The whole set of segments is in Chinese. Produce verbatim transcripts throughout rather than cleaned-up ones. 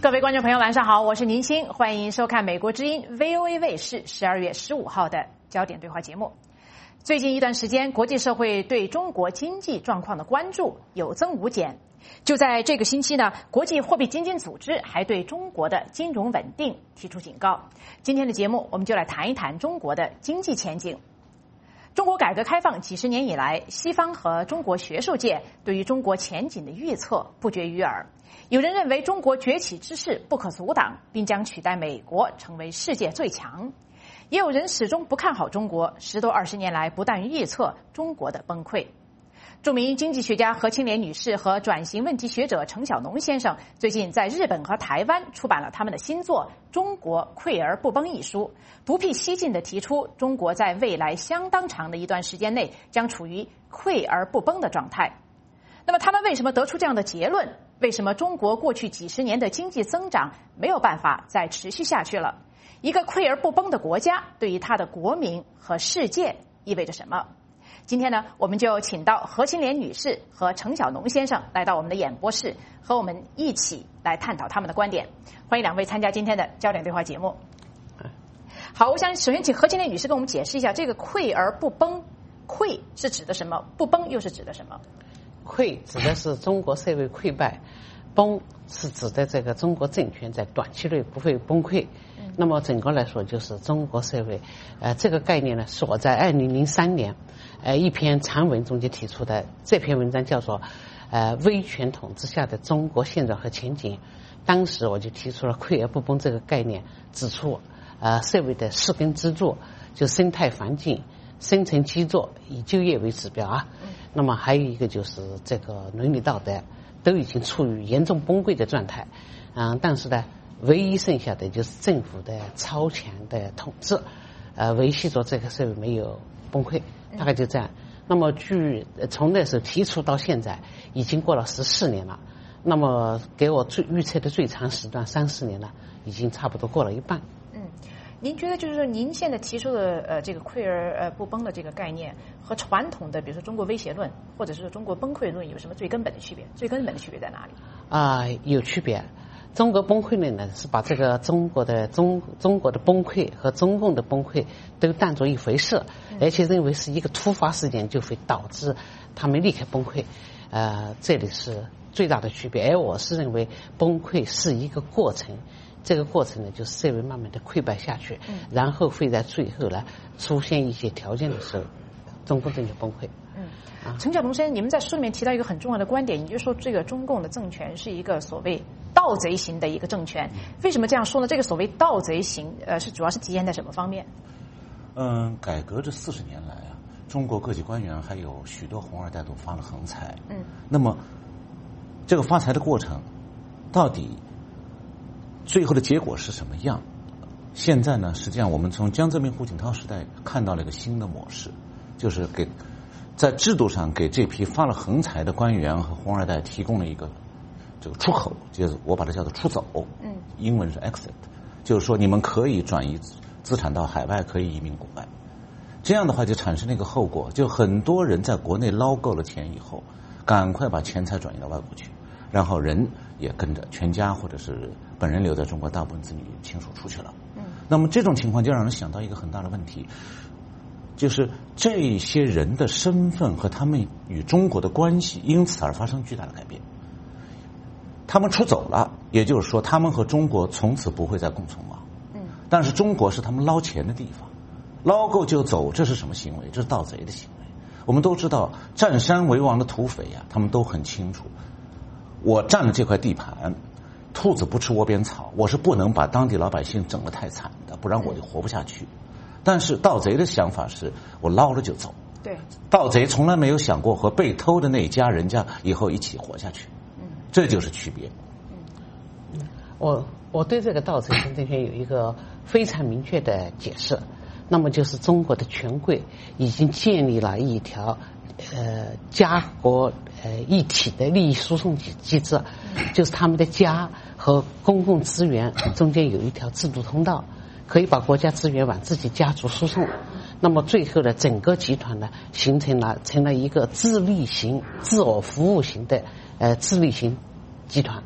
各位观众朋友，晚上好，我是宁鑫，欢迎收看美国之音 V O A 卫视十二月十五号的焦点对话节目。最近一段时间，国际社会对中国经济状况的关注有增无减。就在这个星期呢，国际货币基金组织还对中国的金融稳定提出警告。今天的节目，我们就来谈一谈中国的经济前景。中国改革开放几十年以来，西方和中国学术界对于中国前景的预测不绝于耳。有人认为中国崛起之势不可阻挡，并将取代美国成为世界最强。也有人始终不看好中国，十多二十年来不断预测中国的崩溃。著名经济学家何清莲女士和转型问题学者程晓农先生最近在日本和台湾出版了他们的新作《中国溃而不崩》一书，独辟蹊径地提出中国在未来相当长的一段时间内将处于溃而不崩的状态。那么他们为什么得出这样的结论？为什么中国过去几十年的经济增长没有办法再持续下去了？一个溃而不崩的国家对于它的国民和世界意味着什么？今天呢，我们就请到何清莲女士和程晓农先生来到我们的演播室，和我们一起来探讨他们的观点。欢迎两位参加今天的焦点对话节目。好，我想首先请何清莲女士跟我们解释一下这个溃而不崩，溃是指的什么？不崩又是指的什么？ 溃指的是中国社会溃败，崩是指的这个中国政权在短期内不会崩溃。嗯、那么整个来说就是中国社会，呃，这个概念呢，是我在二零零三年，呃，一篇长文中间提出的。这篇文章叫做，呃，威权统治下的中国现状和前景。当时我就提出了溃而不崩这个概念，指出，呃，社会的四根支柱就生态环境、生存基座以就业为指标啊。嗯、那么还有一个就是这个伦理道德都已经处于严重崩溃的状态。嗯，但是呢，唯一剩下的就是政府的超强的统治，呃，维系着这个社会没有崩溃，大概就这样。那么据从那时候提出到现在，已经过了十四年了。那么给我最预测的最长时段三四年了，已经差不多过了一半。 嗯，您觉得就是说您现在提出的呃这个溃而呃不崩的这个概念，和传统的比如说中国威胁论或者是中国崩溃论有什么最根本的区别？最根本的区别在哪里？ 啊、呃，有区别。中国崩溃论呢，是把这个中国的中中国的崩溃和中共的崩溃都当作一回事，而且认为是一个突发事件就会导致他们立刻崩溃。呃，这里是最大的区别。而我是认为崩溃是一个过程，这个过程呢，就是社会慢慢的溃败下去，嗯、然后会在最后呢出现一些条件的时候，中共政权崩溃。 嗯，啊，程晓农先生，你们在书里面提到一个很重要的观点，你就说这个中共的政权是一个所谓盗贼型的一个政权。为什么这样说呢？这个所谓盗贼型，呃，是主要是体现在什么方面？ 嗯，改革这四十年来啊，中国各级官员还有许多红二代都发了横财。嗯，那么这个发财的过程，到底最后的结果是什么样？现在呢，实际上我们从江泽民、胡锦涛时代看到了一个新的模式，就是给在制度上给这批发了横财的官员和红二代提供了一个这个出口，就是我把它叫做出走。嗯，英文是 exit， 就是说你们可以转移资产到海外，可以移民国外。这样的话就产生了一个后果，就很多人在国内捞够了钱以后，赶快把钱财转移到外国去，然后人也跟着全家或者是本人留在中国，大部分子女亲属出去了。嗯，那么这种情况就让人想到一个很大的问题，就是这些人的身份和他们与中国的关系因此而发生巨大的改变。他们出走了，也就是说他们和中国从此不会再共存亡。嗯，但是中国是他们捞钱的地方，捞够就走，这是什么行为？这是盗贼的行为。我们都知道占山为王的土匪呀、啊，他们都很清楚，我占了这块地盘，兔子不吃窝边草，我是不能把当地老百姓整得太惨的，不然我就活不下去。但是盗贼的想法是我捞了就走。 对， 盗贼从来没有想过和被偷的那一家人家以后一起活下去。嗯，这就是区别。 嗯，我我对这个盗贼型政权有一个非常明确的解释，那么就是中国的权贵已经建立了一条呃家国呃一体的利益输送机机制，就是他们的家和公共资源中间有一条制度通道，可以把国家资源往自己家族输送。那么最后呢，整个集团呢形成了成了一个自利型、自我服务型的呃自利型集团。嗯，那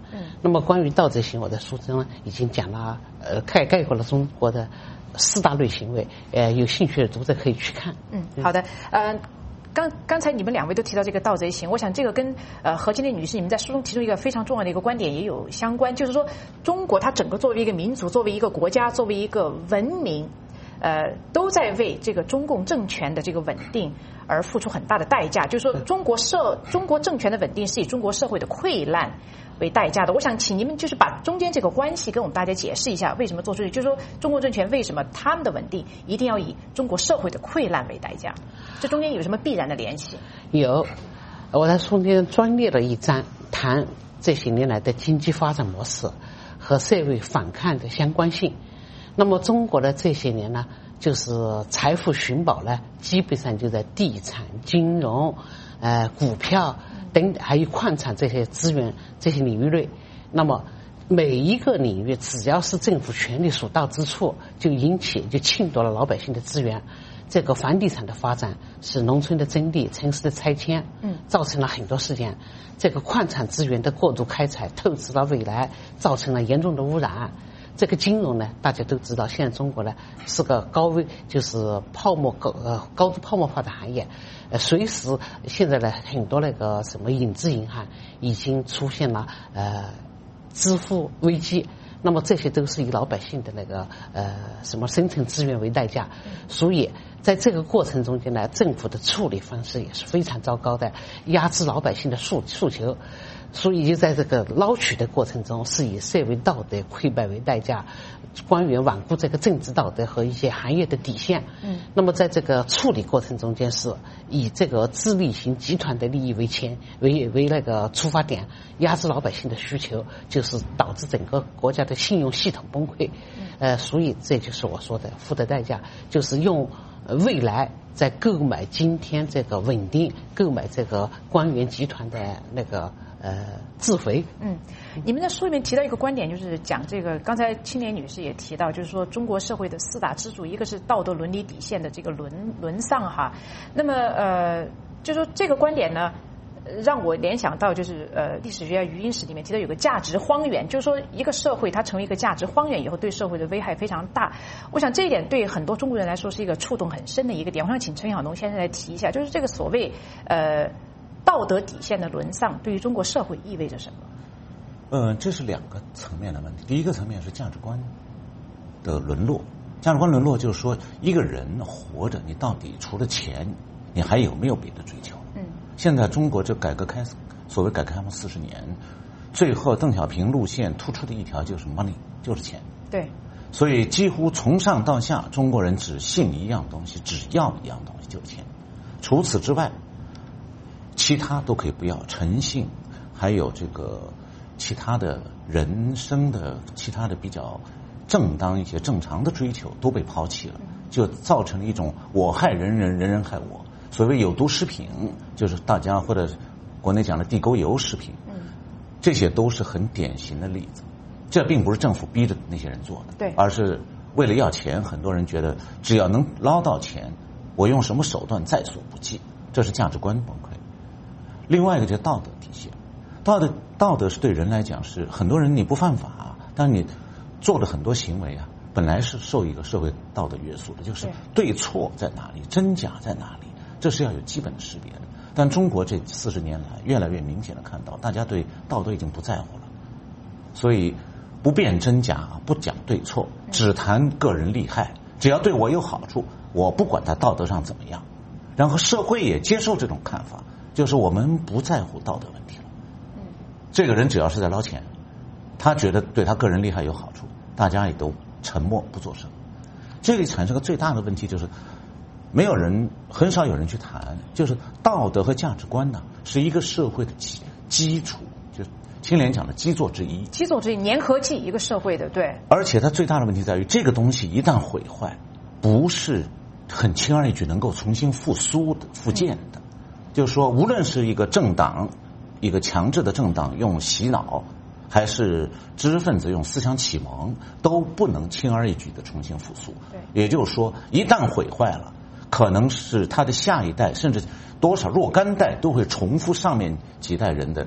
那么关于盗贼行为，我在书中呢已经讲了，呃，概概括了中国的四大类行为，呃，有兴趣的读者可以去看。 嗯，好的，呃。刚刚才你们两位都提到这个盗贼行，我想这个跟呃何金莲女士你们在书中提出一个非常重要的一个观点也有相关，就是说中国它整个作为一个民族，作为一个国家，作为一个文明，呃，都在为这个中共政权的这个稳定而付出很大的代价。就是说中国社中国政权的稳定是以中国社会的溃烂为代价的。我想请你们就是把中间这个关系跟我们大家解释一下，为什么做出去，就是说中国政权为什么他们的稳定一定要以中国社会的溃烂为代价？这中间有什么必然的联系？ 有，我在书中专列了一章，谈这些年来的经济发展模式和社会反抗的相关性。那么中国的这些年呢，就是财富寻宝呢，基本上就在地产、金融、呃股票等，还有矿产这些资源这些领域内。那么每一个领域，只要是政府权力所到之处，就引起就侵夺了老百姓的资源。这个房地产的发展使农村的征地、城市的拆迁，嗯，造成了很多事件。这个矿产资源的过度开采，透支了未来，造成了严重的污染。这个金融呢，大家都知道，现在中国呢是个高危，就是泡沫高呃高度泡沫化的行业，呃，随时现在呢很多那个什么影子银行已经出现了呃支付危机。那么这些都是以老百姓的那个呃什么生存资源为代价，所以在这个过程中间呢，政府的处理方式也是非常糟糕的，压制老百姓的诉诉求。所以就在这个捞取的过程中，是以社会道德溃败为代价，官员罔顾这个政治道德和一些行业的底线。嗯，那么在这个处理过程中间，是以这个自利型集团的利益为前为为那个出发点，压制老百姓的需求，就是导致整个国家的信用系统崩溃。呃，所以这就是我说的付的代价，就是用未来在购买今天这个稳定，购买这个官员集团的那个呃自肥。嗯， 你们在书里面提到一个观点，就是讲这个，刚才青年女士也提到，就是说中国社会的四大支柱，一个是道德伦理底线的这个沦沦丧哈。那么呃，就说这个观点呢，让我联想到就是呃历史学家余英时里面提到有个价值荒原，就是说一个社会它成为一个价值荒原以后，对社会的危害非常大。我想这一点对很多中国人来说是一个触动很深的一个点。我想请陈晓农先生来提一下，就是这个所谓呃道德底线的沦丧对于中国社会意味着什么？ 呃，这是两个层面的问题。第一个层面是价值观的沦落，价值观沦落就是说一个人活着，你到底除了钱，你还有没有别的追求？嗯。现在中国这改革开所谓改革开放四十年，最后邓小平路线突出的一条就是 money， 就是钱。 对。 所以几乎从上到下，中国人只信一样东西，只要一样东西，就是钱。除此之外，其他都可以不要，诚信，还有这个其他的人生的其他的比较正当一些正常的追求都被抛弃了，就造成了一种我害人人，人人害我。所谓有毒食品，就是大家或者国内讲的地沟油食品，这些都是很典型的例子。这并不是政府逼着那些人做的， 对， 而是为了要钱，很多人觉得只要能捞到钱，我用什么手段在所不计，这是价值观崩溃。另外一个就是道德底线，道德道德是对人来讲是很多人你不犯法，但你做了很多行为啊，本来是受一个社会道德约束的，就是对错在哪里，真假在哪里，这是要有基本的识别的。但中国这四十年来越来越明显的看到，大家对道德已经不在乎了，所以不辨真假，不讲对错，只谈个人利害，只要对我有好处，我不管他道德上怎么样。然后社会也接受这种看法，就是我们不在乎道德问题了。这个人只要是在捞钱，他觉得对他个人利害有好处，大家也都沉默不做声。这里产生个最大的问题就是，没有人，很少有人去谈，就是道德和价值观呢，是一个社会的基基础，就是青年讲的基座之一。 基座之一，粘合剂，一个社会的，对。 而且它最大的问题在于，这个东西一旦毁坏，不是很轻而易举能够重新复苏的、复建的。嗯、就是说，无论是一个政党，一个强制的政党用洗脑，还是知识分子用思想启蒙，都不能轻而易举的重新复苏。 对。 也就是说，一旦毁坏了，可能是他的下一代，甚至多少若干代都会重复上面几代人的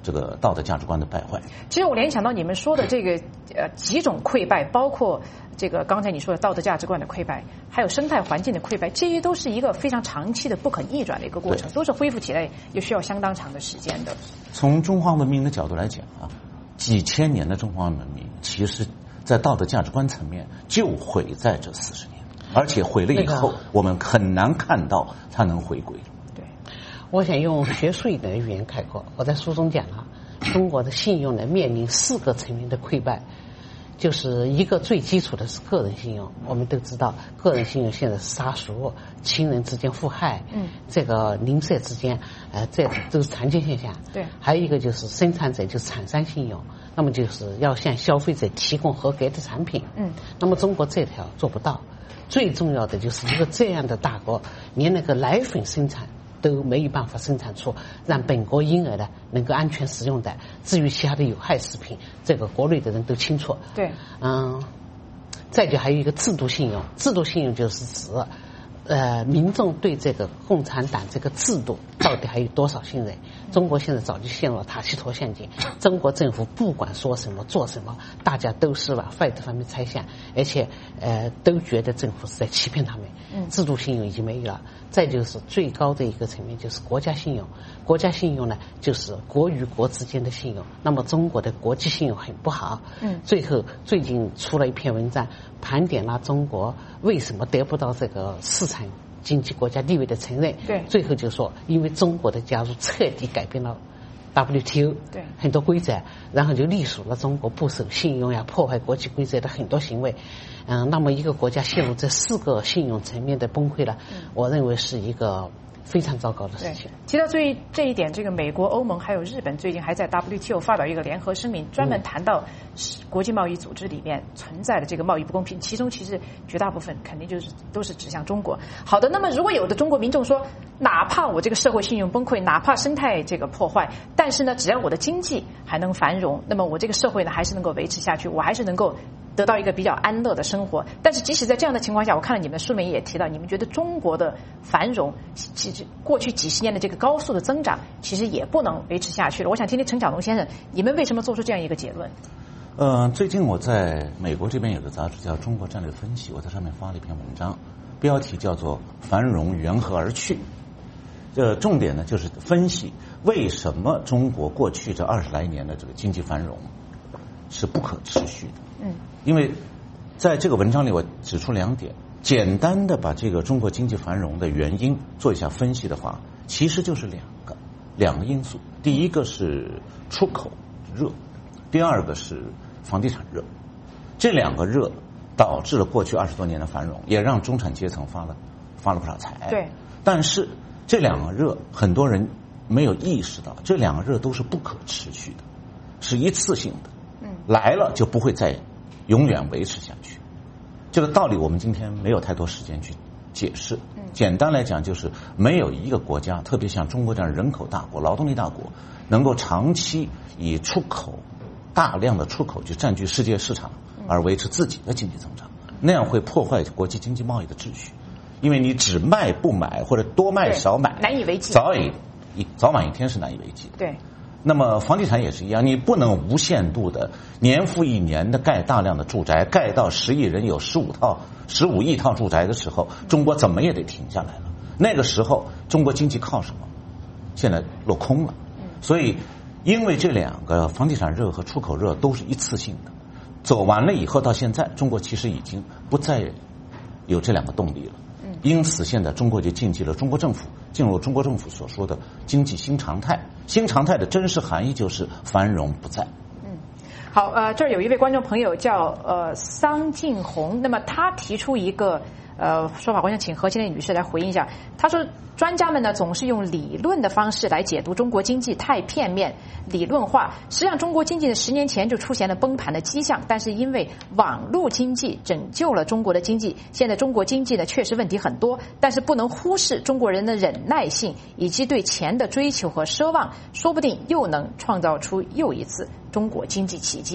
这个道德价值观的败坏。 其实我联想到你们说的这个呃几种溃败，包括这个刚才你说的道德价值观的溃败，还有生态环境的溃败，这些都是一个非常长期的不可逆转的一个过程，都是恢复起来也需要相当长的时间的。 从中华文明的角度来讲啊，几千年的中华文明，其实在道德价值观层面就毁在这四十年，而且毁了以后，我们很难看到它能回归。 对， 我想用学术一点的语言概括。我在书中讲了，中国的信用呢面临四个层面的溃败。就是一个最基础的是个人信用，我们都知道个人信用现在是杀熟，亲人之间互害，嗯，这个邻舍之间，呃，这都是常见现象。 对，还有一个就是生产者就是厂商信用，那么就是要向消费者提供合格的产品，嗯，那么中国这条做不到。最重要的就是一个这样的大国，连那个奶粉生产都没有办法生产出让本国婴儿呢能够安全食用的。至于其他的有害食品，这个国内的人都清楚。 对， 嗯，再就还有一个制度信用，制度信用就是指呃民众对这个共产党这个制度到底还有多少信任？中国现在早就陷入了塔西佗陷阱，中国政府不管说什么做什么，大家都是往坏的方面猜想，而且呃都觉得政府是在欺骗他们。嗯，制度信用已经没有了。再就是最高的一个层面就是国家信用，国家信用呢就是国与国之间的信用。那么中国的国际信用很不好。嗯，最后最近出了一篇文章，盘点了中国为什么得不到这个市场经济国家地位的承认。 对， 最后就说因为中国的加入彻底改变了 W T O 对很多规则，然后就隶属了中国不守信用呀、破坏国际规则的很多行为。嗯，那么一个国家陷入这四个信用层面的崩溃了，嗯、我认为是一个非常糟糕的事情。 提到最这一点，这个美国、欧盟还有日本最近还在 W T O 发表一个联合声明，专门谈到国际贸易组织里面存在的这个贸易不公平，其中其实绝大部分肯定就是都是指向中国。好的，那么如果有的中国民众说，哪怕我这个社会信用崩溃，哪怕生态这个破坏，但是呢，只要我的经济还能繁荣，那么我这个社会呢还是能够维持下去，我还是能够得到一个比较安乐的生活。但是即使在这样的情况下，我看了你们的书里面也提到，你们觉得中国的繁荣其实过去几十年的这个高速的增长其实也不能维持下去了。我想听听陈晓东先生，你们为什么做出这样一个结论？ 呃，最近我在美国这边有个杂志叫《中国战略分析》，我在上面发了一篇文章，标题叫做《繁荣缘何而去》。这重点呢就是分析为什么中国过去这二十来年的这个经济繁荣是不可持续的。嗯，因为在这个文章里我指出两点，简单的把这个中国经济繁荣的原因做一下分析的话，其实就是两个两个因素。第一个是出口热，第二个是房地产热。这两个热导致了过去二十多年的繁荣，也让中产阶层发了发了不少财。 对， 但是这两个热很多人没有意识到，这两个热都是不可持续的，是一次性的。嗯，来了就不会再永远维持下去。这个道理我们今天没有太多时间去解释。嗯，简单来讲就是没有一个国家，特别像中国这样人口大国、劳动力大国，能够长期以出口大量的出口去占据世界市场，而维持自己的经济增长，那样会破坏国际经济贸易的秩序。因为你只卖不买，或者多卖少买， 难以为继， 早已早晚一天是难以为继。 对。 那么房地产也是一样，你不能无限度的年复一年的盖大量的住宅，盖到十亿人有十五套、十五亿套住宅的时候，中国怎么也得停下来了。那个时候，中国经济靠什么？现在落空了。所以，因为这两个房地产热和出口热都是一次性的，走完了以后，到现在，中国其实已经不再有这两个动力了。因此，现在中国就进入了中国政府进入中国政府所说的经济新常态。新常态的真实含义就是繁荣不再。 嗯，好，呃，这儿有一位观众朋友叫呃桑静红，那么他提出一个呃说法，我想请何金莲女士来回应一下。他说，专家们呢总是用理论的方式来解读中国经济太片面、理论化。实际上，中国经济呢十年前就出现了崩盘的迹象，但是因为网络经济拯救了中国的经济。现在中国经济呢确实问题很多，但是不能忽视中国人的忍耐性以及对钱的追求和奢望，说不定又能创造出又一次中国经济奇迹。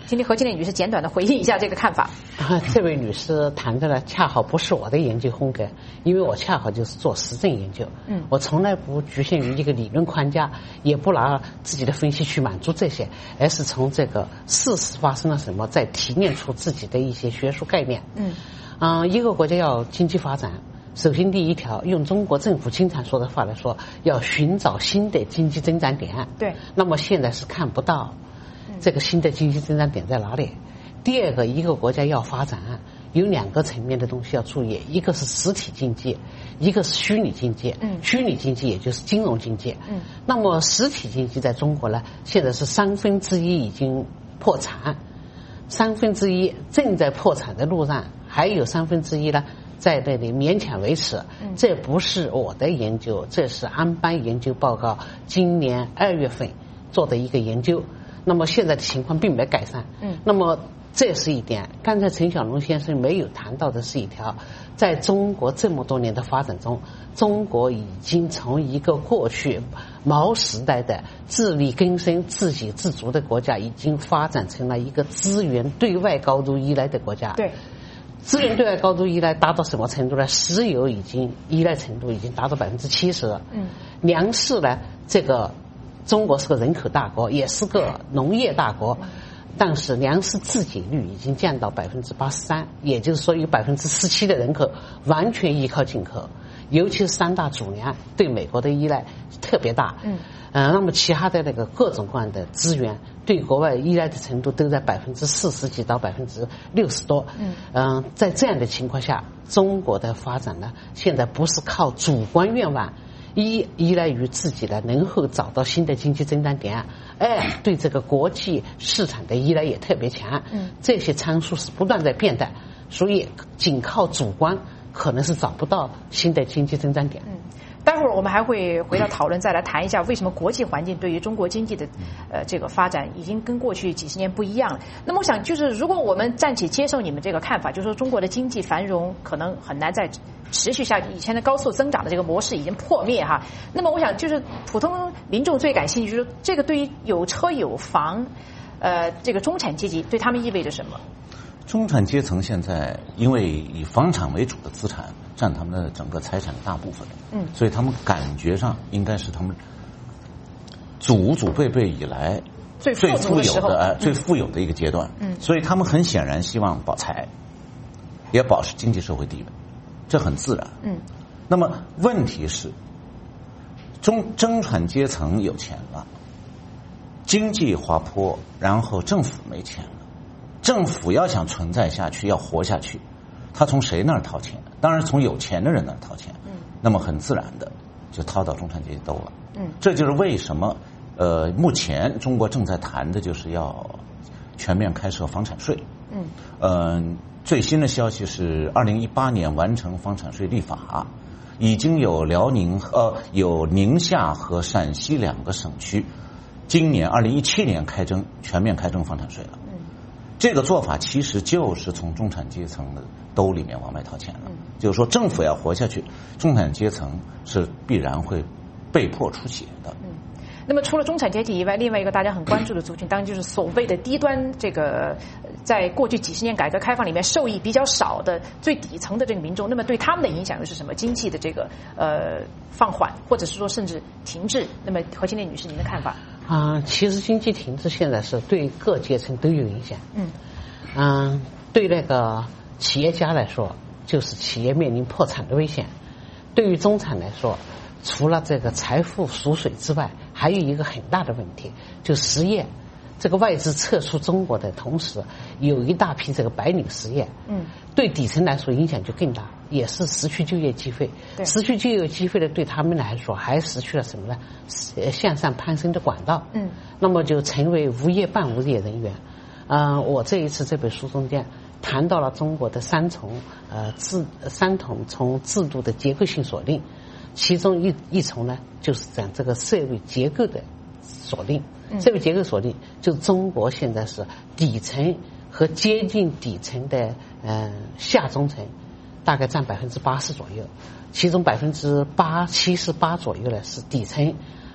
今天何金莲女士简短的回应一下这个看法。 啊，这位女士谈的呢，恰好不是我的研究风格，因为我恰好就是做实证研究。嗯，我从来不局限于一个理论框架，也不拿自己的分析去满足这些，而是从这个事实发生了什么，再提炼出自己的一些学术概念。嗯，啊、呃，一个国家要经济发展，首先第一条，用中国政府经常说的话来说，要寻找新的经济增长点。 对， 那么现在是看不到这个新的经济增长点在哪里。第二个，一个国家要发展，有两个层面的东西要注意，一个是实体经济，一个是虚拟经济。嗯，虚拟经济也就是金融经济。嗯，那么实体经济在中国呢，现在是三分之一已经破产，三分之一正在破产的路上，还有三分之一呢在那里勉强维持。这不是我的研究，这是安邦研究报告今年二月份做的一个研究。那么现在的情况并没改善。嗯，那么这是一点。刚才陈小龙先生没有谈到的是一条，在中国这么多年的发展中，中国已经从一个过去毛时代的自力更生、自给自足的国家，已经发展成了一个资源对外高度依赖的国家。 对， 资源对外高度依赖达到什么程度呢？石油已经依赖程度已经达到百分之七十。嗯，粮食呢，这个中国是个人口大国，也是个农业大国。但是粮食自给率已经降到百分之八十三，也就是说有百分之十七的人口完全依靠进口，尤其是三大主粮对美国的依赖特别大。嗯，呃，那么其他的那个各种各样的资源对国外依赖的程度都在百分之四十几到百分之六十多。嗯，呃，在这样的情况下，中国的发展呢，现在不是靠主观愿望。一依赖于自己的能够找到新的经济增长点，二对这个国际市场的依赖也特别强。嗯，这些参数是不断在变的，所以仅靠主观可能是找不到新的经济增长点。 嗯，待会儿我们还会回到讨论，再来谈一下为什么国际环境对于中国经济的呃这个发展已经跟过去几十年不一样了。那么我想就是如果我们暂且接受你们这个看法，就是说中国的经济繁荣可能很难再持续下去，以前的高速增长的这个模式已经破灭哈。那么我想就是普通民众最感兴趣，就是这个对于有车有房呃这个中产阶级对他们意味着什么？ 中产阶层现在因为以房产为主的资产占他们的整个财产的大部分，嗯，所以他们感觉上应该是他们祖祖辈辈以来最富有的、 呃、 最富有的一个阶段，嗯，所以他们很显然希望保财，也保持经济社会地位，这很自然。嗯，那么问题是，中中产阶层有钱了，经济滑坡，然后政府没钱了。政府要想存在下去，要活下去，他从谁那儿掏钱？当然从有钱的人那儿掏钱。嗯，那么很自然的就掏到中产阶级兜了。嗯，这就是为什么呃，目前中国正在谈的就是要全面开设房产税。嗯，呃，最新的消息是二零一八年完成房产税立法，已经有辽宁呃有宁夏和陕西两个省区，今年二零一七年开征全面开征房产税了。这个做法其实就是从中产阶层的兜里面往外掏钱了，就是说政府要活下去，中产阶层是必然会被迫出血的。嗯， 那么除了中产阶级以外，另外一个大家很关注的族群，当然就是所谓的低端，这个在过去几十年改革开放里面受益比较少的最底层的这个民众。那么对他们的影响又是什么？经济的这个呃放缓，或者是说甚至停滞？那么何清莲女士，您的看法？ 啊、呃，其实经济停滞现在是对各阶层都有影响。嗯，嗯、呃，对那个企业家来说，就是企业面临破产的危险；对于中产来说，除了这个财富缩水之外，还有一个很大的问题，就失业。这个外资撤出中国的同时，有一大批这个白领失业。嗯，对底层来说影响就更大，也是失去就业机会。失去就业机会的对他们来说，还失去了什么呢？向上攀升的管道。嗯，那么就成为无业半无业人员。嗯、呃，我这一次这本书中间谈到了中国的三重呃制三重从制度的结构性锁定，其中一一重呢就是讲这个社会结构的锁定。社会结构锁定，就中国现在是底层和接近底层的呃下中层，大概占百分之八十左右，其中百分之八七十八左右呢是底层，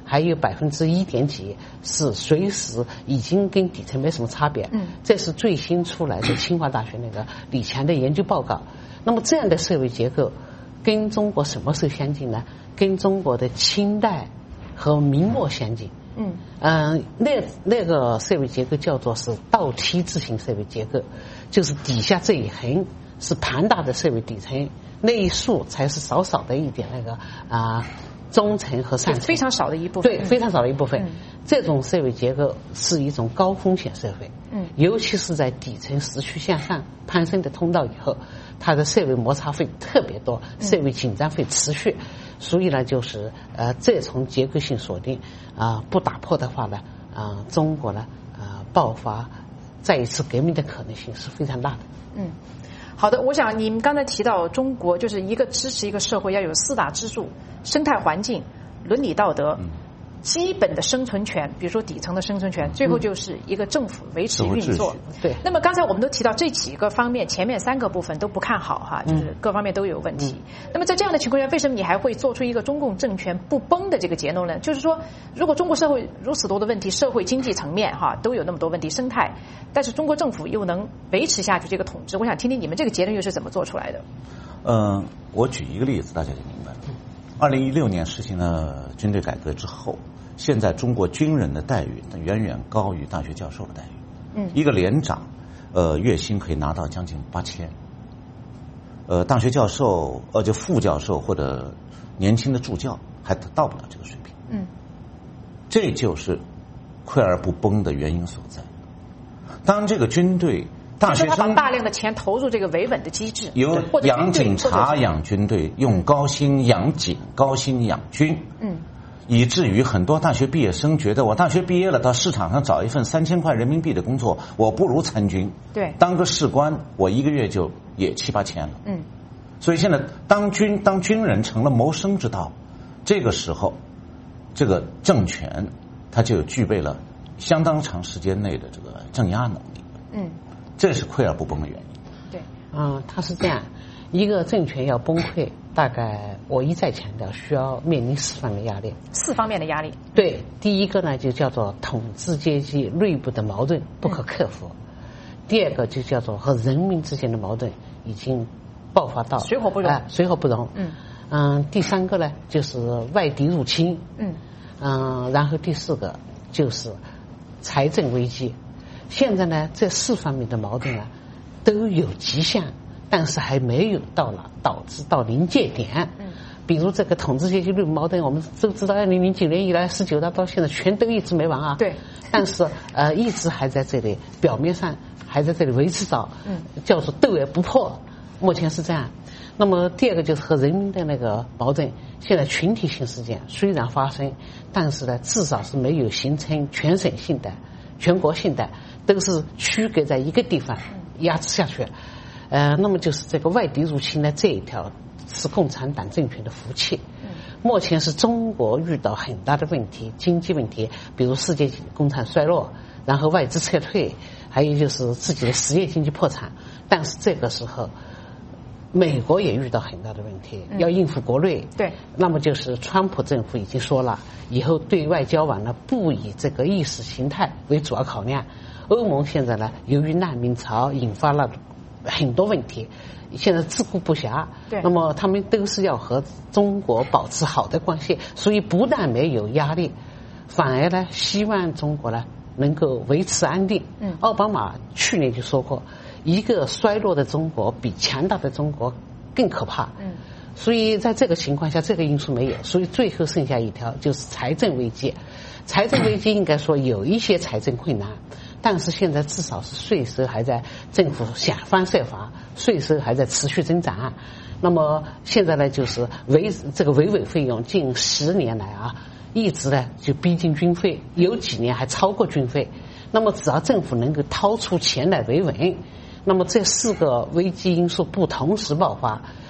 还有百分之一点几是随时已经跟底层没什么差别。嗯，这是最新出来的清华大学那个李强的研究报告。那么这样的社会结构跟中国什么时候相近呢？跟中国的清代和明末相近。嗯嗯、呃，那那个社会结构叫做是倒梯字形社会结构，就是底下这一横是庞大的社会底层，那一竖才是少少的一点那个啊、呃、中层和上层， 非常少的一部分。 对，非常少的一部分。 嗯、 这种社会结构是一种高风险社会，嗯，尤其是在底层持续向上攀升的通道以后，它的社会摩擦会特别多，社会紧张会持续。嗯，所以呢，就是呃，这从结构性锁定啊、呃、不打破的话呢，啊、呃，中国呢啊、呃、爆发再一次革命的可能性是非常大的。 嗯，好的，我想你们刚才提到中国就是一个支持一个社会要有四大支柱：生态环境、伦理道德、嗯、基本的生存权，比如说底层的生存权，最后就是一个政府维持运作。 嗯、对。 那么刚才我们都提到这几个方面，前面三个部分都不看好哈，就是各方面都有问题。嗯、那么在这样的情况下，为什么你还会做出一个中共政权不崩的这个结论呢？就是说，如果中国社会如此多的问题，社会经济层面哈都有那么多问题，生态，但是中国政府又能维持下去这个统治，我想听听你们这个结论又是怎么做出来的？ 嗯、呃，我举一个例子，大家就明白了。二零一六年实行了军队改革之后，现在中国军人的待遇远远高于大学教授的待遇。嗯，一个连长，呃，月薪可以拿到将近八千。呃，大学教授，呃，就副教授或者年轻的助教还到不了这个水平。嗯，这就是溃而不崩的原因所在。当这个军队大学生他把大量的钱投入这个维稳的机制， 由养警察养军队，用高薪养警、高薪养军，嗯，以至于很多大学毕业生觉得，我大学毕业了，到市场上找一份三千块人民币的工作，我不如参军， 对， 当个士官，我一个月就也七八千了，嗯，所以现在当军当军人成了谋生之道，这个时候，这个政权它就具备了相当长时间内的这个镇压能力，嗯。这是溃而不崩的原因。 对， 嗯，它是这样，一个政权要崩溃，大概我一再强调，需要面临四方面的压力。 四方面的压力。 对，第一个呢就叫做统治阶级内部的矛盾不可克服，嗯、第二个就叫做和人民之间的矛盾已经爆发到水火不容， 呃、水火不容。嗯嗯，第三个呢就是外敌入侵。嗯嗯，然后第四个就是财政危机。现在呢，这四方面的矛盾啊，都有迹象，但是还没有到了导致到临界点。嗯，比如这个统治阶级内部矛盾，我们都知道，二零零九年以来，十九大到现在全都一直没完啊。 对， 但是呃，一直还在这里，表面上还在这里维持着，嗯，叫做斗而不破。目前是这样。那么第二个就是和人民的那个矛盾，现在群体性事件虽然发生，但是呢，至少是没有形成全省性的、全国性的。都是区隔在一个地方压制下去，呃，那么就是这个外敌入侵呢，这一条是共产党政权的福气。目前是中国遇到很大的问题，经济问题，比如世界工厂衰落，然后外资撤退，还有就是自己的实业经济破产。但是这个时候，美国也遇到很大的问题，要应付国内。 对， 那么就是川普政府已经说了，以后对外交往呢，不以这个意识形态为主要考量。欧盟现在呢，由于难民潮引发了很多问题，现在自顾不暇。 对， 那么他们都是要和中国保持好的关系，所以不但没有压力，反而呢，希望中国呢能够维持安定。嗯，奥巴马去年就说过，一个衰落的中国比强大的中国更可怕。嗯，所以在这个情况下，这个因素没有，所以最后剩下一条就是财政危机。财政危机应该说有一些财政困难。但是现在至少是税收还在政府想方设法，税收还在持续增长。那么现在呢，就是维这个维稳费用近十年来啊，一直呢就逼近军费，有几年还超过军费。那么只要政府能够掏出钱来维稳，那么这四个危机因素不同时爆发，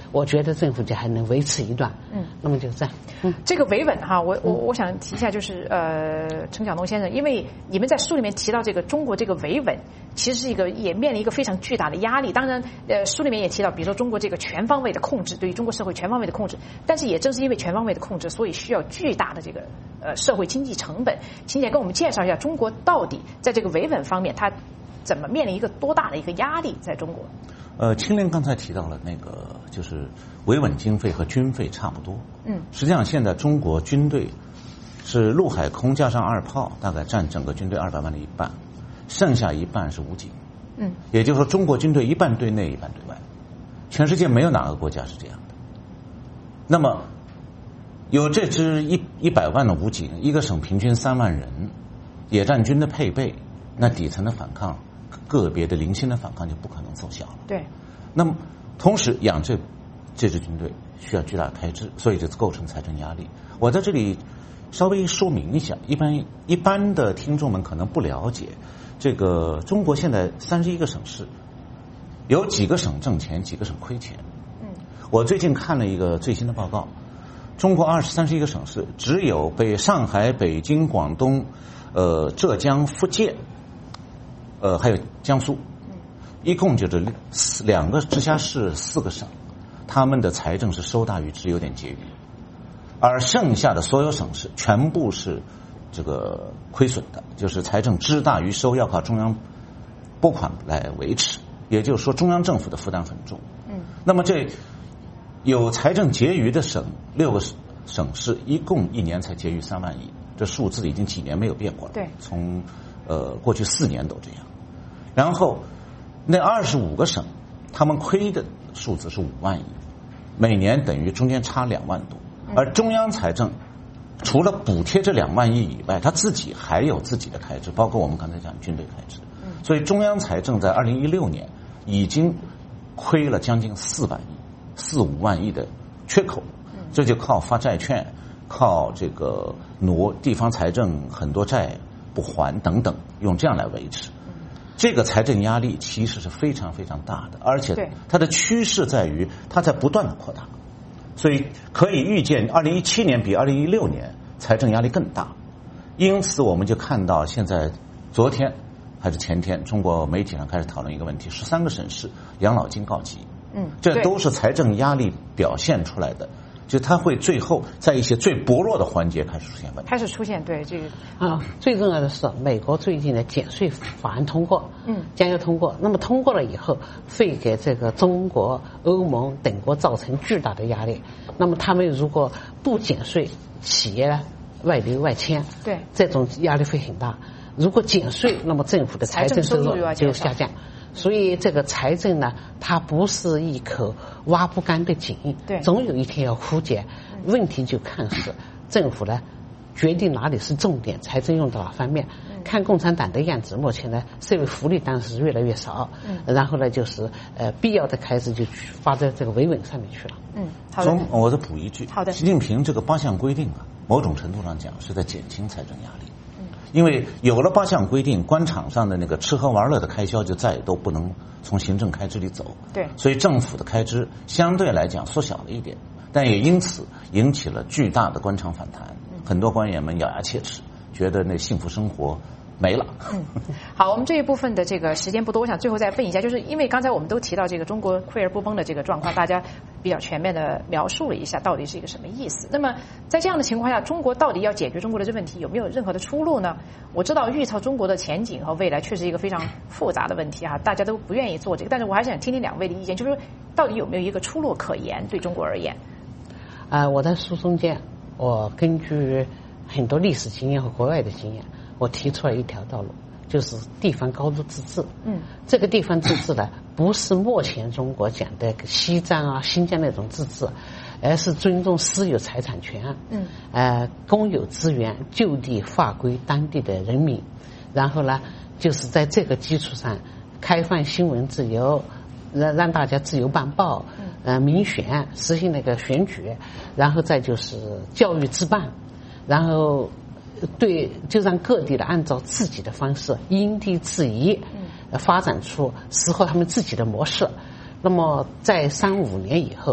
我觉得政府就还能维持一段。嗯，那么就这样。嗯， 这个维稳哈，我我我想提一下，就是呃，陈晓东先生，因为你们在书里面提到这个中国这个维稳，其实是一个也面临一个非常巨大的压力。当然，呃，书里面也提到，比如说中国这个全方位的控制，对于中国社会全方位的控制，但是也正是因为全方位的控制，所以需要巨大的这个呃社会经济成本。请姐跟我们介绍一下，中国到底在这个维稳方面，它怎么面临一个多大的一个压力？在中国， 呃，青莲刚才提到了那个，就是维稳经费和军费差不多。嗯，实际上现在中国军队是陆海空加上二炮，大概占整个军队二百万的一半，剩下一半是武警。嗯，也就是说，中国军队一半对内，一半对外，全世界没有哪个国家是这样的。那么，有这支一一百万的武警，一个省平均三万人，野战军的配备，那底层的反抗，个别的零星的反抗就不可能奏效了。 对。 那么，同时养这这支军队需要巨大的开支，所以就构成财政压力。我在这里稍微说明一下，一般一般的听众们可能不了解，这个中国现在三十一个省市，有几个省挣钱，几个省亏钱。嗯，我最近看了一个最新的报告，中国二十三十一个省市，只有被上海、北京、广东、呃浙江、福建，呃还有江苏，一共就是两个直辖市，四个省，他们的财政是收大于支，有点结余。而剩下的所有省市全部是这个亏损的，就是财政支大于收，要靠中央拨款来维持。也就是说，中央政府的负担很重。嗯，那么这有财政结余的省六个省市，一共一年才结余三万亿，这数字已经几年没有变过了。 对， 从呃过去四年都这样。然后那二十五个省，他们亏的数字是五万亿，每年等于中间差两万多。而中央财政除了补贴这两万亿以外，他自己还有自己的开支，包括我们刚才讲军队开支。所以中央财政在二零一六年已经亏了将近四万亿、四五万亿的缺口，这就靠发债券，靠这个挪地方财政很多债不还等等，用这样来维持。这个财政压力其实是非常非常大的，而且它的趋势在于它在不断的扩大。所以可以预见，二零一七年比二零一六年财政压力更大。因此，我们就看到现在昨天还是前天，中国媒体上开始讨论一个问题：十三个省市养老金告急。嗯，这都是财政压力表现出来的。就它会最后在一些最薄弱的环节开始出现问题， 开始出现对这个啊，最重要的是美国最近的减税法案通过，嗯，将要通过。那么通过了以后，会给这个中国、欧盟等国造成巨大的压力。那么他们如果不减税，企业外流外迁， 对， 这种压力会很大。如果减税，那么政府的财政收入就下降。所以这个财政呢，它不是一口挖不干的井， 对， 总有一天要枯竭。问题就看是政府呢决定哪里是重点，财政用到哪方面。看共产党的样子，目前呢社会福利当然是越来越少，嗯，然后呢就是呃必要的开支就花在这个维稳上面去了。 嗯，好的。 我再补一句， 好的。 习近平这个八项规定啊，某种程度上讲是在减轻财政压力。因为有了八项规定，官场上的那个吃喝玩乐的开销就再也都不能从行政开支里走。 对， 所以政府的开支相对来讲缩小了一点，但也因此引起了巨大的官场反弹。很多官员们咬牙切齿，觉得那幸福生活没了。 嗯，好，我们这一部分的这个时间不多，我想最后再问一下，就是因为刚才我们都提到这个中国溃而不崩的这个状况，大家比较全面的描述了一下到底是一个什么意思。那么在这样的情况下，中国到底要解决中国的这问题有没有任何的出路呢？我知道预测中国的前景和未来确实一个非常复杂的问题啊，大家都不愿意做这个，但是我还是想听听两位的意见，就是说到底有没有一个出路可言对中国而言？ 啊、呃，我在书中间，我根据很多历史经验和国外的经验，我提出了一条道路，就是地方高度自治。嗯，这个地方自治呢，不是目前中国讲的西藏啊、新疆那种自治，而是尊重私有财产权。嗯，呃，公有资源就地划归当地的人民，然后呢，就是在这个基础上开放新闻自由，让让大家自由办报，呃，民选，实行那个选举，然后再就是教育自办，然后。对，就让各地的按照自己的方式因地制宜，发展出适合他们自己的模式。那么在三五年以后，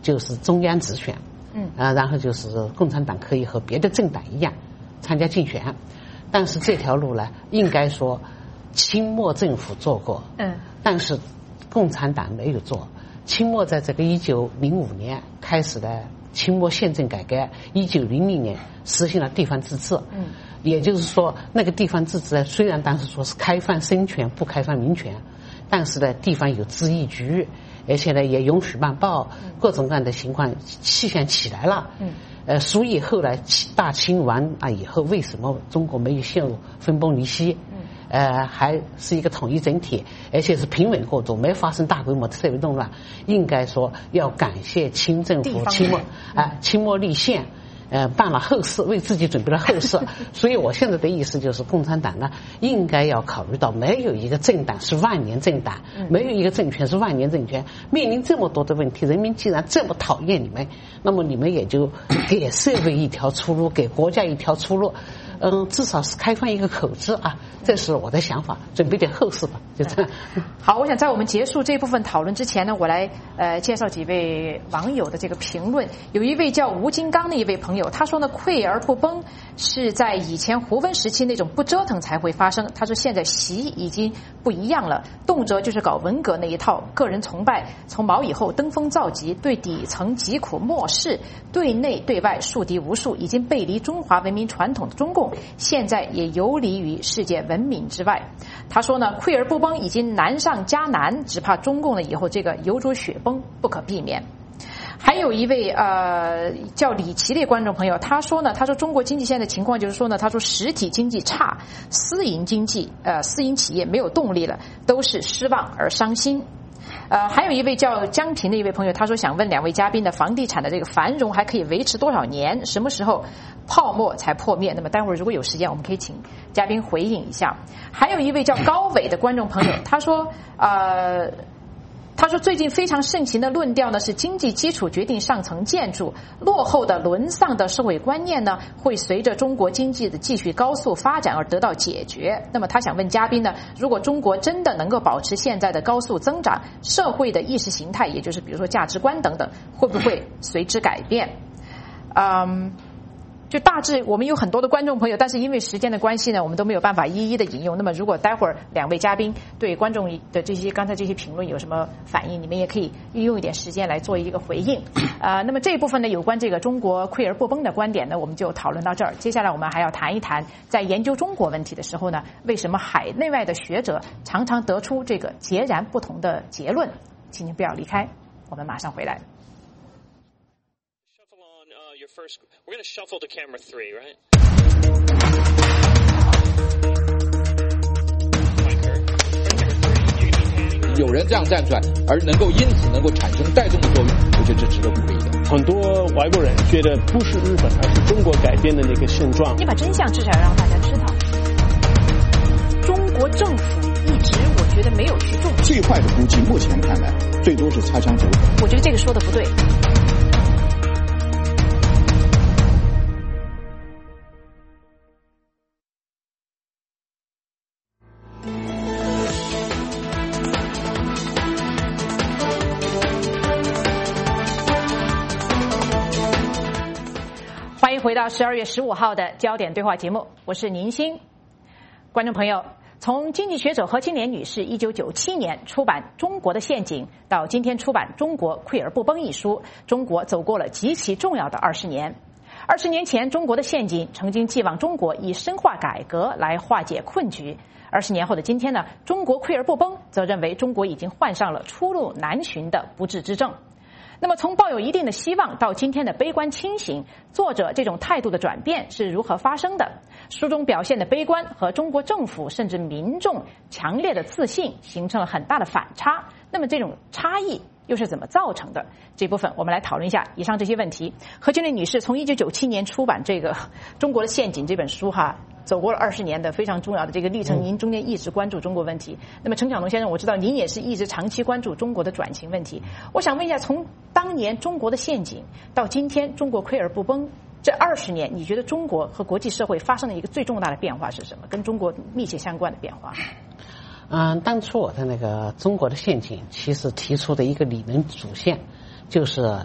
就是中央直选，嗯，啊，然后就是共产党可以和别的政党一样参加竞选，但是这条路呢，应该说清末政府做过，嗯，但是共产党没有做。清末在这个一九零五年开始的清末宪政改革，一九零零年实行了地方自治，嗯，也就是说那个地方自治呢，虽然当时说是开放生权不开放民权，但是呢地方有咨议局，而且呢也允许办报，各种各样的情况气象起来了，嗯，呃，所以后来大清完啊以后，为什么中国没有陷入分崩离析？呃，还是一个统一整体，而且是平稳过渡，没发生大规模的社会动乱。应该说要感谢清政府清末啊、呃，清末立宪，呃，办了后事，为自己准备了后事。所以我现在的意思就是，共产党呢，应该要考虑到，没有一个政党是万年政党，没有一个政权是万年政权。面临这么多的问题，人民既然这么讨厌你们，那么你们也就给社会一条出路，给国家一条出路。嗯，至少是开放一个口子啊，这是我的想法，准备点后事吧，就这样。 好，我想在我们结束这部分讨论之前呢，我来呃介绍几位网友的这个评论。有一位叫吴金刚的一位朋友，他说呢，溃而不崩是在以前胡温时期那种不折腾才会发生。他说现在习已经不一样了，动辄就是搞文革那一套，个人崇拜，从毛以后登峰造极，对底层疾苦漠视，对内对外树敌无数，已经背离中华文明传统的中共。现在也游离于世界文明之外。他说呢，溃而不崩已经难上加难，只怕中共呢以后这个油煮雪崩不可避免。还有一位呃叫李琦的观众朋友，他说呢，他说中国经济现在的情况就是说呢，他说实体经济差，私营经济呃私营企业没有动力了，都是失望而伤心。呃，还有一位叫江平的一位朋友，他说想问两位嘉宾的房地产的这个繁荣还可以维持多少年？什么时候泡沫才破灭？那么待会儿如果有时间，我们可以请嘉宾回应一下。还有一位叫高伟的观众朋友，他说呃。他说最近非常盛行的论调呢是经济基础决定上层建筑，落后的沦丧的社会观念呢会随着中国经济的继续高速发展而得到解决。那么他想问嘉宾呢，如果中国真的能够保持现在的高速增长，社会的意识形态，也就是比如说价值观等等，会不会随之改变？嗯。就大致我们有很多的观众朋友，但是因为时间的关系呢，我们都没有办法一一的引用。那么如果待会儿两位嘉宾对观众的这些刚才这些评论有什么反应，你们也可以利用一点时间来做一个回应。呃，那么这一部分呢，有关这个中国溃而不崩的观点呢，我们就讨论到这儿。接下来我们还要谈一谈，在研究中国问题的时候呢，为什么海内外的学者常常得出这个截然不同的结论。请您不要离开，我们马上回来。 First, we're going to shuffle to camera three, right? 有人这样站出来，而能够因此能够产生带动的作用，我觉得这值得鼓励的。 很多外国人觉得不是日本，而是中国改变的那个现状。 你把真相至少要让大家知道。中国政府一直我觉得没有去重视。 最坏的估计，目前看来，最多是擦枪走火。 我觉得这个说的不对。欢迎回到十二月十五号的焦点对话节目，我是宁欣。观众朋友，从经济学者何青莲女士一九九七年出版《中国的陷阱》到今天出版《中国溃而不崩》一书，中国走过了极其重要的二十年。二十年前，《中国的陷阱》曾经寄望中国以深化改革来化解困局。二十年后的今天呢，中国溃而不崩，则认为中国已经患上了出路难寻的不治之症。那么从抱有一定的希望到今天的悲观清醒，作者这种态度的转变是如何发生的？书中表现的悲观和中国政府甚至民众强烈的自信形成了很大的反差。那么这种差异又是怎么造成的？这部分我们来讨论一下以上这些问题。何青莲女士从一九九七年出版这个《中国的陷阱》这本书哈，走过了二十年的非常重要的这个历程，您中间一直关注中国问题。那么陈晓农先生，我知道您也是一直长期关注中国的转型问题。我想问一下，从当年中国的陷阱到今天中国溃而不崩，这二十年，你觉得中国和国际社会发生的一个最重大的变化是什么？跟中国密切相关的变化？ 嗯，当初我的那个中国的陷阱，其实提出的一个理论主线，就是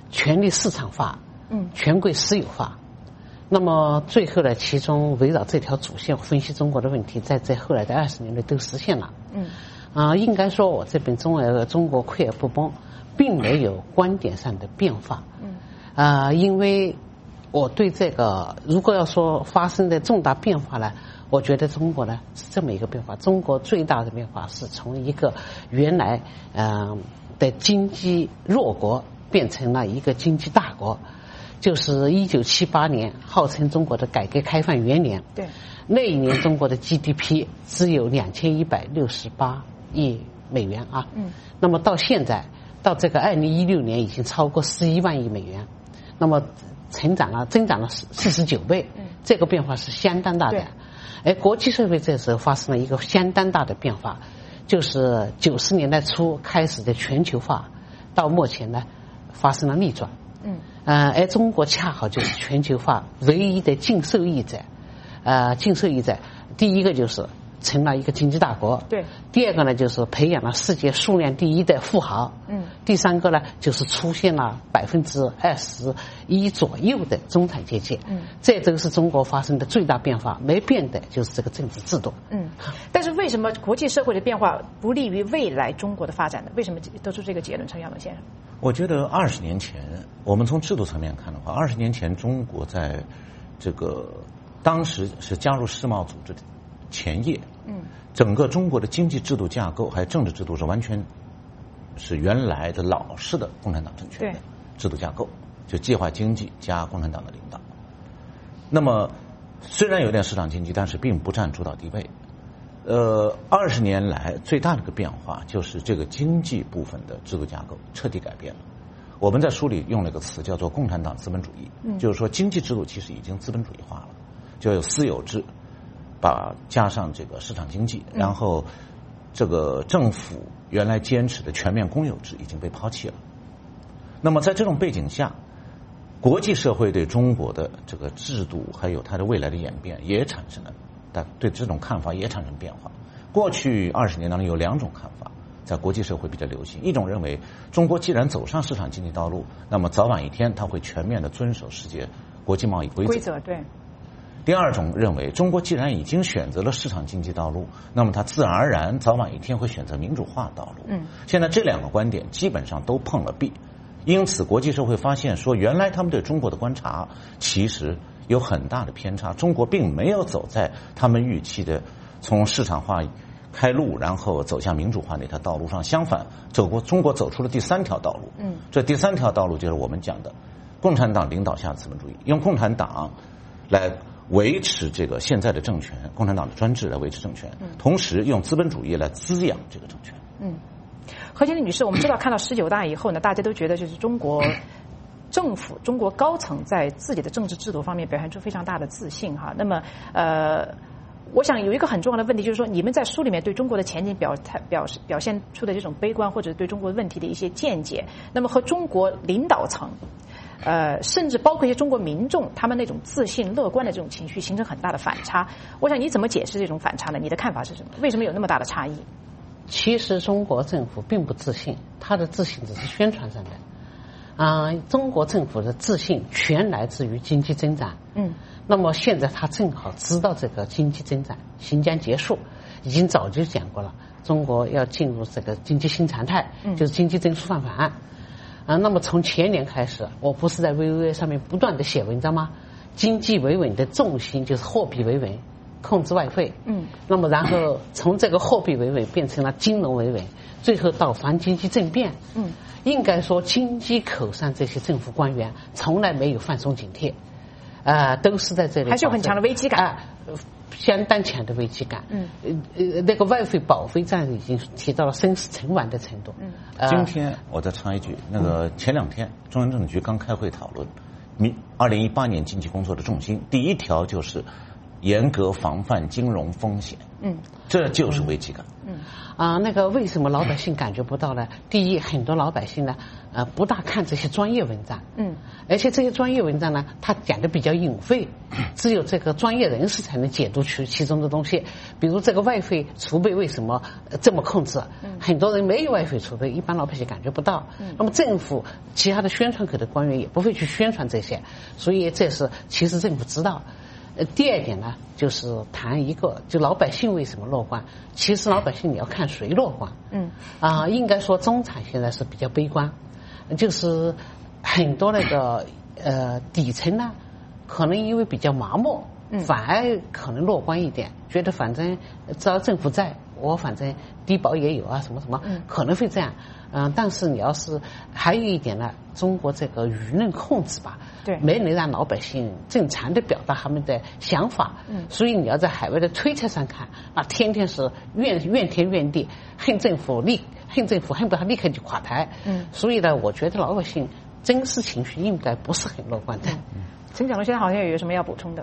权力市场化，嗯，权贵私有化。那么最后呢，其中围绕这条主线分析中国的问题，在这后来的二十年内都实现了。嗯，啊、呃，应该说我这边中呃中国溃而不崩，并没有观点上的变化。嗯，啊、呃，因为我对这个如果要说发生的重大变化呢，我觉得中国呢是这么一个变化。中国最大的变化是从一个原来嗯、呃、的经济弱国变成了一个经济大国。就是一九七八年，号称中国的改革开放元年。对，那一年中国的 G D P 只有两千一百六十八亿美元啊。嗯。那么到现在，到这个二零一六年已经超过十一万亿美元，那么成长了，增长了四十九倍。嗯。这个变化是相当大的。而国际社会这时候发生了一个相当大的变化，就是九十年代初开始的全球化，到目前呢发生了逆转。嗯，呃，而中国恰好就是全球化唯一的净受益者，呃，净受益者，第一个就是成了一个经济大国，对；第二个呢，就是培养了世界数量第一的富豪，嗯；第三个呢，就是出现了百分之二十一左右的中产阶级，嗯，这都是中国发生的最大变化，没变的就是这个政治制度， 嗯。但是为什么国际社会的变化不利于未来中国的发展呢？为什么得出这个结论，陈晓龙先生？ 我觉得二十年前，我们从制度层面看的话，二十年前中国在这个当时是加入世贸组织的前夜，嗯，整个中国的经济制度架构还有政治制度是完全是原来的老式的共产党政权的制度架构，就计划经济加共产党的领导。那么虽然有点市场经济，但是并不占主导地位。呃，二十年来最大的一个变化就是这个经济部分的制度架构彻底改变了。我们在书里用了一个词叫做共产党资本主义，嗯，就是说经济制度其实已经资本主义化了，就有私有制，把加上这个市场经济，然后这个政府原来坚持的全面公有制已经被抛弃了。那么在这种背景下，国际社会对中国的这个制度还有它的未来的演变也产生了，但对这种看法也产生变化。过去二十年当中有两种看法在国际社会比较流行，一种认为中国既然走上市场经济道路，那么早晚一天它会全面的遵守世界国际贸易规则。 规则对。 第二种认为，中国既然已经选择了市场经济道路，那么它自然而然早晚一天会选择民主化道路。嗯。现在这两个观点基本上都碰了壁，因此国际社会发现说，原来他们对中国的观察其实有很大的偏差，中国并没有走在他们预期的从市场化开路，然后走向民主化那条道路上。相反，走过中国走出了第三条道路。嗯，这第三条道路就是我们讲的共产党领导下的资本主义，用共产党来维持这个现在的政权，共产党的专制来维持政权，同时用资本主义来滋养这个政权。 嗯，何经理女士，我们知道看到十九大以后呢，大家都觉得就是中国政府、中国高层在自己的政治制度方面表现出非常大的自信哈。那么呃。我想有一个很重要的问题，就是说你们在书里面对中国的前景表态表示表现出的这种悲观，或者对中国问题的一些见解，那么和中国领导层，呃，甚至包括一些中国民众他们那种自信乐观的这种情绪形成很大的反差。我想你怎么解释这种反差呢？你的看法是什么？为什么有那么大的差异？ 其实中国政府并不自信，他的自信只是宣传上的。啊、呃，中国政府的自信全来自于经济增长。嗯，那么现在他正好知道这个经济增长行将结束，已经早就讲过了，中国要进入这个经济新常态，嗯、就是经济增速放缓。啊，那么从前年开始，我不是在 V O A 上面不断的写文章吗？经济维稳的重心就是货币维稳，控制外汇。嗯，那么然后从这个货币维稳变成了金融维稳，最后到防经济政变。嗯。应该说，经济口上这些政府官员从来没有放松警惕，啊、呃，都是在这里还是有很强的危机感， 啊、呃，相当强的危机感。嗯，呃，那个外汇保费战已经提到了生死存亡的程度。嗯， 呃、今天我再插一句，那个前两天中央政治局刚开会讨论，明二零一八年经济工作的重心，第一条就是严格防范金融风险。嗯，这就是危机感。 嗯啊，那个为什么老百姓感觉不到呢？第一，很多老百姓呢，呃，不大看这些专业文章。嗯，而且这些专业文章呢，它讲的比较隐晦，只有这个专业人士才能解读出其中的东西。比如这个外汇储备为什么这么控制？嗯，很多人没有外汇储备，一般老百姓感觉不到。嗯，那么政府其他的宣传口的官员也不会去宣传这些，所以这是其实政府知道。呃，第二点呢，就是谈一个，就老百姓为什么乐观？其实老百姓你要看谁乐观。嗯，啊、呃，应该说中产现在是比较悲观，就是很多那个呃底层呢，可能因为比较麻木，反而可能乐观一点，觉得反正只要政府在，我反正低保也有啊，什么什么，可能会这样。嗯、呃，但是你要是还有一点呢，中国这个舆论控制吧。对，没能让老百姓正常的表达他们的想法，嗯，所以你要在海外的推特上看，啊，天天是怨怨天怨地，恨政府立恨政府恨不得他立刻就垮台，嗯，所以呢，我觉得老百姓真实情绪应该不是很乐观的。 嗯，陈讲的现在好像有什么要补充的？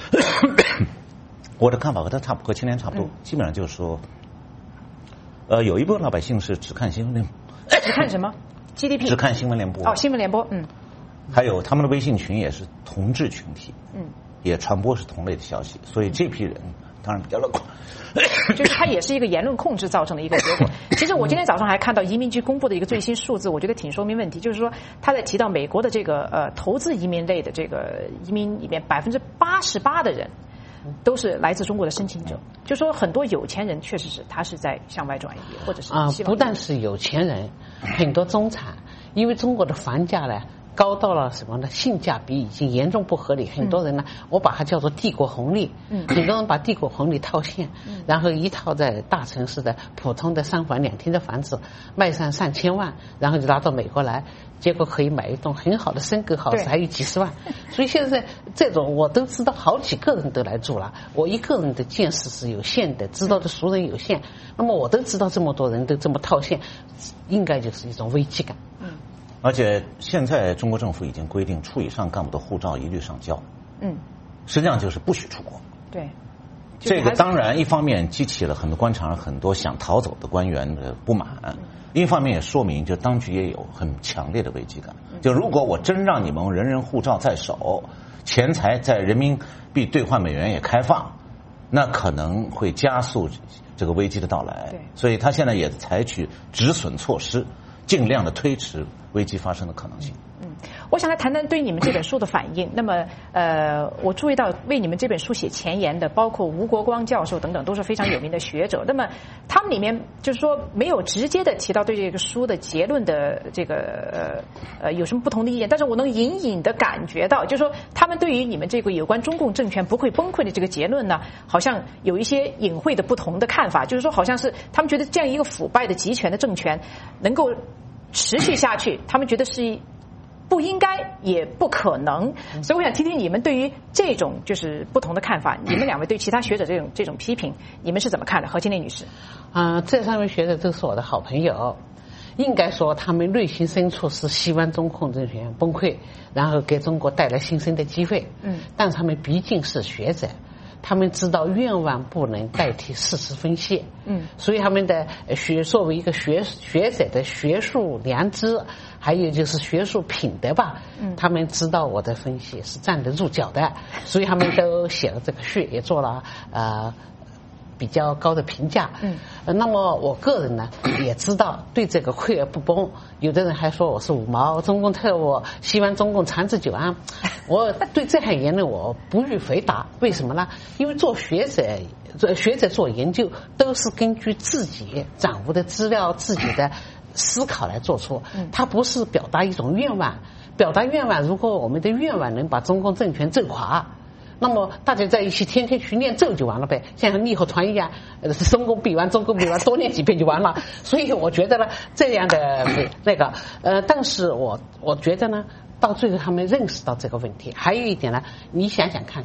我的看法和他差不和青年差不多，嗯、基本上就是说，呃，有一部分老百姓是只看新闻联播， 只看什么 G D P， 只看新闻联播。 哦，新闻联播，嗯。 还有他们的微信群也是同志群体，嗯，也传播是同类的消息，所以这批人当然比较乐观。 就是它也是一个言论控制造成的一个结果。其实我今天早上还看到移民局公布的一个最新数字，我觉得挺说明问题，就是说他在提到美国的这个呃投资移民类的这个移民里面，百分之八十八的人都是来自中国的申请者，就说很多有钱人确实是他是在向外转移，或者是啊，不但是有钱人，很多中产，因为中国的房价呢。高到了什么呢？性价比已经严重不合理，很多人呢，嗯、我把它叫做帝国红利。嗯，很多人把帝国红利套现，嗯、然后一套在大城市的普通的三房两厅的房子卖上上千万，然后就拿到美国来，结果可以买一栋很好的升格豪宅，还有几十万。所以现在这种我都知道，好几个人都来住了。我一个人的见识是有限的，知道的熟人有限。那么我都知道这么多人都这么套现，应该就是一种危机感。嗯。 而且现在中国政府已经规定，处以上干部的护照一律上交。嗯，实际上就是不许出国。 对， 这个当然一方面激起了很多官场上很多想逃走的官员的不满，嗯、另一方面也说明，就当局也有很强烈的危机感。就如果我真让你们人人护照在手，钱财在人民币兑换美元也开放，那可能会加速这个危机的到来。对，所以他现在也采取止损措施。尽量的推迟危机发生的可能性。 嗯，我想来谈谈对你们这本书的反应。那么，呃，我注意到为你们这本书写前言的，包括吴国光教授等等，都是非常有名的学者。那么，他们里面就是说没有直接的提到对这个书的结论的这个呃呃有什么不同的意见，但是我能隐隐的感觉到，就是说他们对于你们这个有关中共政权不会崩溃的这个结论呢，好像有一些隐晦的不同的看法，就是说好像是他们觉得这样一个腐败的集权的政权能够持续下去，他们觉得是不应该也不可能，所以我想听听你们对于这种就是不同的看法。你们两位对其他学者这种这种批评，你们是怎么看的？何金莲女士。 啊、呃，这三位学者都是我的好朋友，应该说他们内心深处是希望中共政权崩溃，然后给中国带来新生的机会。嗯，但他们毕竟是学者。他们知道愿望不能代替事实分析，嗯，所以他们的学作为一个学学者的学术良知，还有就是学术品德吧，嗯，他们知道我的分析是站得住脚的，所以他们都写了这个序，也做了呃比较高的评价，嗯，那么我个人呢也知道对这个溃而不崩，有的人还说我是五毛中共特务，希望中共长治久安。我对这项言论我不予回答，为什么呢？因为做学者学者做研究都是根据自己掌握的资料自己的思考来做出，他不是表达一种愿望，表达愿望如果我们的愿望能把中共政权揍垮，那么大家在一起天天去念咒就完了呗，像义和团一样，呃，中共必完，中共必完，多念几遍就完了。所以我觉得呢，这样的那个，呃，但是我我觉得呢，到最后他们认识到这个问题。还有一点呢，你想想看看，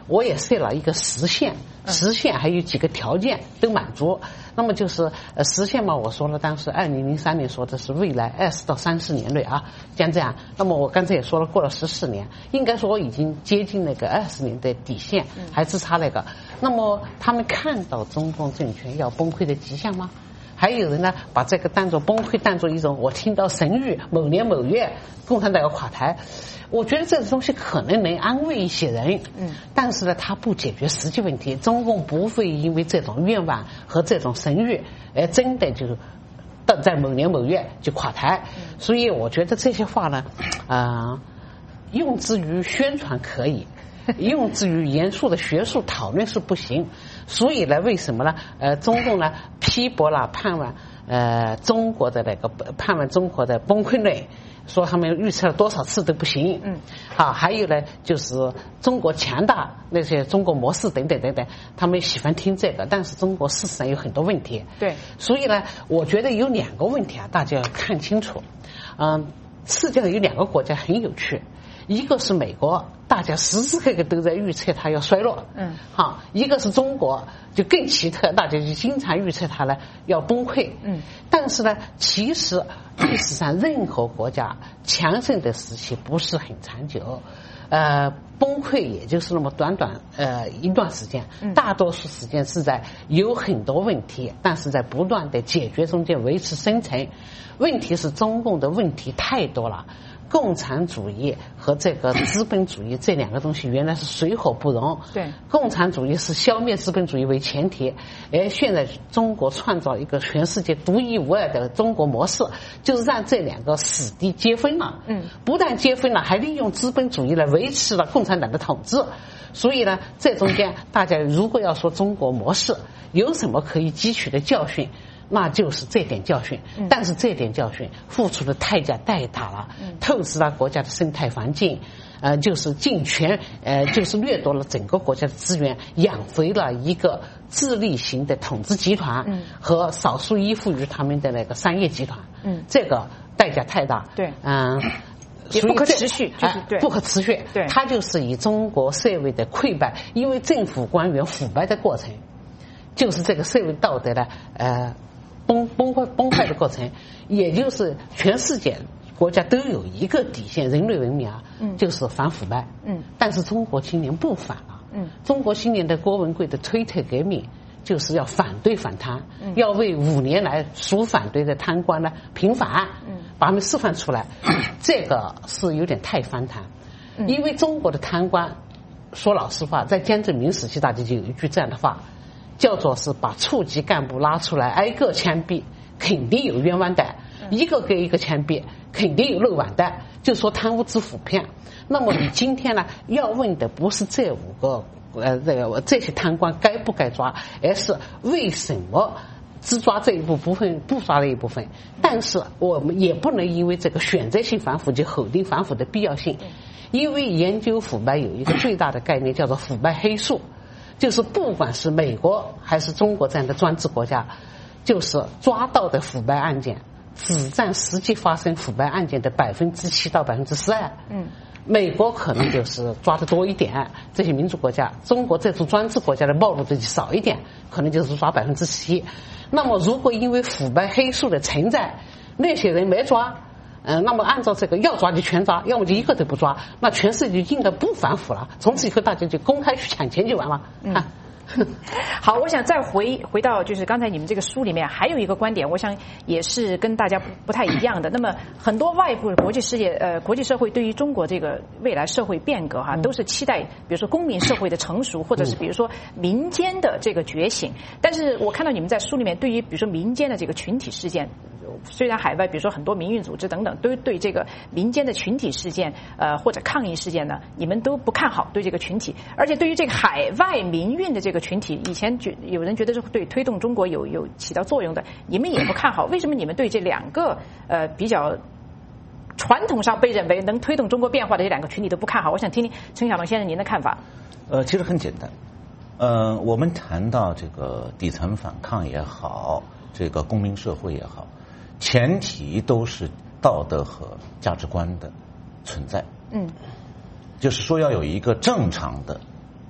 我也设了一个时限，时限还有几个条件都满足。那么就是呃时限嘛，我说了，当时二零零三年说的是未来二十到三十年内啊，将这样。那么我刚才也说了，过了十四年，应该说已经接近那个二十年的底线，还只差那个。那么他们看到中共政权要崩溃的迹象吗？还有人呢，把这个当作崩溃，当作一种我听到神谕，某年某月共产党要垮台。我觉得这个东西可能能安慰一些人，嗯，但是呢，它不解决实际问题。中共不会因为这种愿望和这种神谕，而真的就到在某年某月就垮台。所以我觉得这些话呢，啊、呃，用之于宣传可以。用之于严肃的学术讨论是不行，所以呢，为什么呢？呃，中共呢批驳了盼望呃中国的那个盼望中国的崩溃论，说他们预测了多少次都不行。嗯，好，还有呢就是中国强大那些中国模式等等等等，他们喜欢听这个，但是中国事实上有很多问题。对，所以呢，我觉得有两个问题啊，大家要看清楚。嗯、呃，世界上有两个国家很有趣。一个是美国，大家时时刻刻都在预测它要衰落，嗯，好，一个是中国，就更奇特，大家就经常预测它呢要崩溃，嗯，但是呢，其实历史上任何国家强盛的时期不是很长久，呃，崩溃也就是那么短短呃一段时间，大多数时间是在有很多问题，但是在不断的解决中间维持生存。问题是中共的问题太多了。共产主义和这个资本主义这两个东西原来是水火不容。对，共产主义是消灭资本主义为前提，而现在中国创造一个全世界独一无二的中国模式，就是让这两个死地皆分了。嗯，不但皆分了，还利用资本主义来维持了共产党的统治。所以呢，这中间大家如果要说中国模式有什么可以汲取的教训，那就是这点教训，但是这点教训付出的代价太大了，透支了国家的生态环境，呃，就是尽全，呃，就是掠夺了整个国家的资源，养肥了一个自利型的统治集团和少数依附于他们的那个商业集团，嗯，这个代价太大，对，嗯。也不可持续，就是对，不可持续。对，它就是以中国社会的溃败，因为政府官员腐败的过程，就是这个社会道德的呃崩崩坏崩坏的过程，也就是全世界国家都有一个底线，人类文明啊，嗯，就是反腐败，嗯，但是中国今年不反了，嗯，中国今年的郭文贵的推特革命。就是要反对反贪，嗯、要为五年来属反对的贪官呢平反，嗯、把他们释放出来。这个是有点太荒唐，嗯、因为中国的贪官，说老实话，在江泽民时期，大家就有一句这样的话，叫做是把处级干部拉出来挨个枪毙，肯定有冤枉的，嗯、一个给一个枪毙，肯定有漏网的，就说贪污之腐骗。那么你今天呢，要问的不是这五个。呃，这个这些贪官该不该抓，而是为什么只抓这一部分，不抓那一部分？但是我们也不能因为这个选择性反腐就否定反腐的必要性，因为研究腐败有一个最大的概念叫做腐败黑数，就是不管是美国还是中国这样的专制国家，就是抓到的腐败案件只占实际发生腐败案件的百分之七到百分之十二。嗯。美国可能就是抓的多一点，这些民主国家，中国这种专制国家的暴露的就少一点，可能就是抓百分之七。那么如果因为腐败黑数的存在，那些人没抓，嗯、呃，那么按照这个要抓就全抓，要么就一个都不抓，那全世界就应该不反腐了，从此以后大家就公开去抢钱就完了。嗯。啊好，我想再回回到就是刚才你们这个书里面还有一个观点，我想也是跟大家不不太一样的。那么很多外部国际世界呃国际社会对于中国这个未来社会变革哈，都是期待比如说公民社会的成熟，或者是比如说民间的这个觉醒。但是我看到你们在书里面对于比如说民间的这个群体事件。虽然海外比如说很多民运组织等等都对这个民间的群体事件呃或者抗议事件呢，你们都不看好对这个群体，而且对于这个海外民运的这个群体，以前觉有人觉得是对推动中国有有起到作用的，你们也不看好。为什么你们对这两个呃比较传统上被认为能推动中国变化的这两个群体都不看好？我想听听陈晓东先生您的看法。 呃，其实很简单，呃，我们谈到这个底层反抗也好，这个公民社会也好。前提都是道德和价值观的存在，嗯，就是说要有一个正常的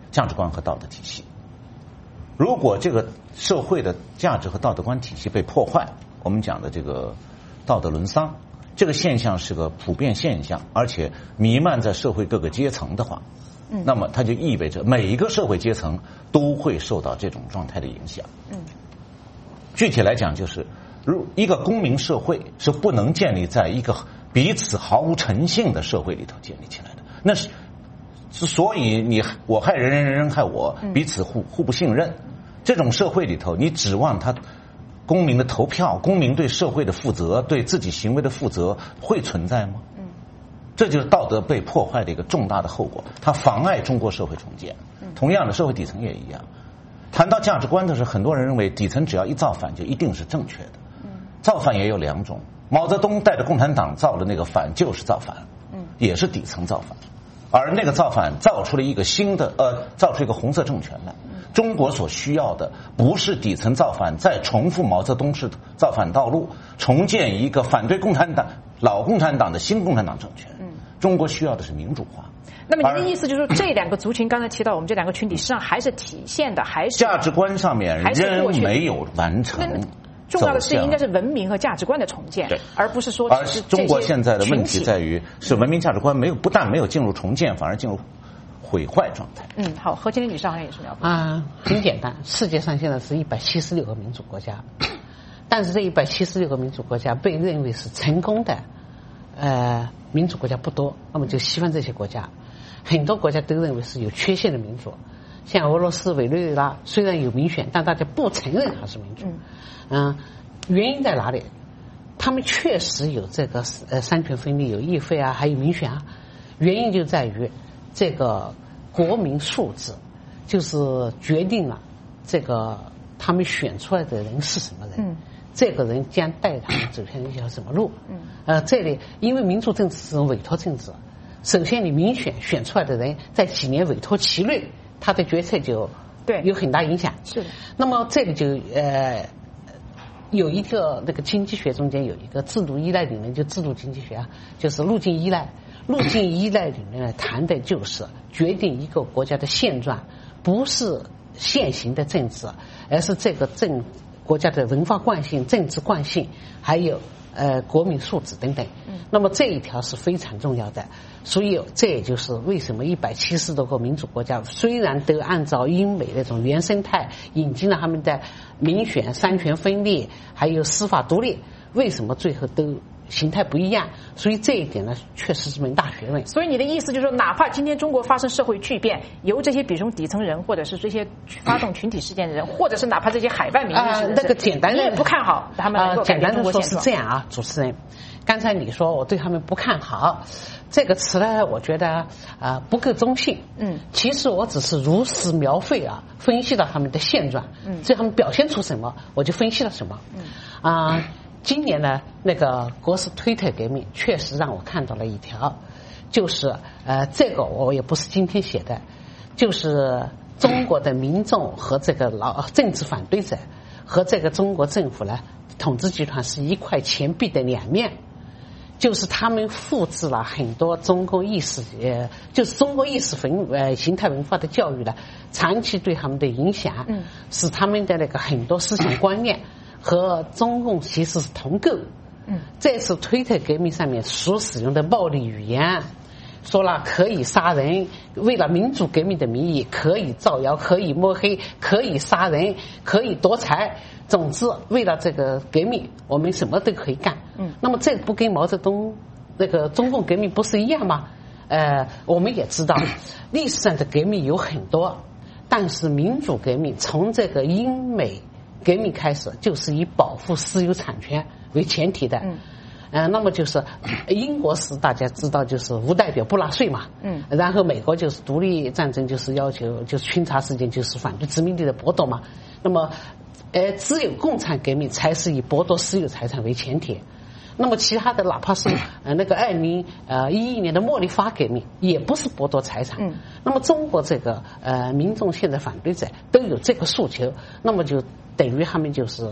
价值观和道德体系。如果这个社会的价值和道德观体系被破坏，我们讲的这个道德沦丧，这个现象是个普遍现象，而且弥漫在社会各个阶层的话，嗯，那么它就意味着每一个社会阶层都会受到这种状态的影响。嗯，具体来讲就是，如一个公民社会是不能建立在一个彼此毫无诚信的社会里头建立起来的，那是。所以你我害人，人人害我，彼此互互不信任，这种社会里头，你指望他公民的投票，公民对社会的负责，对自己行为的负责会存在吗？嗯，这就是道德被破坏的一个重大的后果，它妨碍中国社会重建。同样的，社会底层也一样。谈到价值观的时候，很多人认为底层只要一造反就一定是正确的。嗯，造反也有两种，毛泽东带着共产党造的那个反就是造反，嗯，也是底层造反。而那个造反造出了一个新的呃，造出一个红色政权来。中国所需要的不是底层造反再重复毛泽东式造反道路，重建一个反对共产党老共产党的新共产党政权。中国需要的是民主化。 那么您的意思就是说，这两个族群刚才提到我们这两个群体，实际上还是体现的还是价值观上面仍没有完成。 重要的是应该是文明和价值观的重建，而不是说。 而中国现在的问题在于，是文明价值观没有，不但没有进入重建，反而进入毁坏状态。 嗯，好，何金玲女士好像也是要啊，很简单，世界上现在是一百七十六个民主国家，但是这一百七十六个民主国家被认为是成功的，呃，民主国家不多。那么就西方这些国家，很多国家都认为是有缺陷的民主。像俄罗斯、委内瑞拉虽然有民选，但大家不承认它是民主。嗯，嗯原因在哪里？他们确实有这个呃三权分立，有议会啊，还有民选啊。原因就在于这个国民素质，就是决定了这个他们选出来的人是什么人。嗯，这个人将带他们走向一条什么路？嗯，呃，这里因为民主政治是种委托政治，首先你民选选出来的人，在几年委托其内。他的决策就对有很大影响。是的。那么这里就呃有一个那个经济学中间有一个制度依赖理论，就制度经济学啊，就是路径依赖。路径依赖理论呢，谈的就是决定一个国家的现状，不是现行的政治，而是这个政国家的文化惯性、政治惯性，还有呃国民素质等等。嗯。那么这一条是非常重要的。所以这也就是为什么一百七十多个民主国家虽然都按照英美那种原生态引进了他们的民选、三权分立还有司法独立，为什么最后都形态不一样？所以这一点呢，确实是门大学问。 所以你的意思就是说，哪怕今天中国发生社会巨变，由这些比如底层人，或者是这些发动群体事件的人，或者是哪怕这些海外民意识的人， 那个简单的你也不看好他们能够改变中国现状。 简单的说是这样啊，主持人，刚才你说我对他们不看好。这个词呢，我觉得啊、呃、不够中性。嗯，其实我只是如实描绘啊，分析了他们的现状。嗯，至于他们表现出什么，我就分析了什么。嗯，啊、呃，今年呢，那个国师推特革命确实让我看到了一条，就是呃，这个我也不是今天写的，就是中国的民众和这个老政治反对者和这个中国政府呢，统治集团是一块钱币的两面。就是他们复制了很多中国意识，呃，就是中国意识文呃形态文化的教育呢，长期对他们的影响，嗯，使他们的那个很多思想观念和中共其实是同构。嗯，这次推特革命上面所使用的暴力语言，说了可以杀人，为了民主革命的名义可以造谣，可以摸黑，可以杀人，可以夺财。总之，为了这个革命，我们什么都可以干。嗯，那么这不跟毛泽东那个中共革命不是一样吗？呃，我们也知道，历史上的革命有很多，但是民主革命从这个英美革命开始，就是以保护私有产权为前提的。嗯。呃，那么就是英国是大家知道就是无代表不纳税嘛，嗯，然后美国就是独立战争就是要求就是清查事件就是反对殖民地的剥夺嘛，那么呃只有共产革命才是以剥夺私有财产为前提，那么其他的哪怕是呃那个二零呃一一年的茉莉花革命也不是剥夺财产，嗯，那么中国这个呃民众现在反对者都有这个诉求，那么就等于他们就是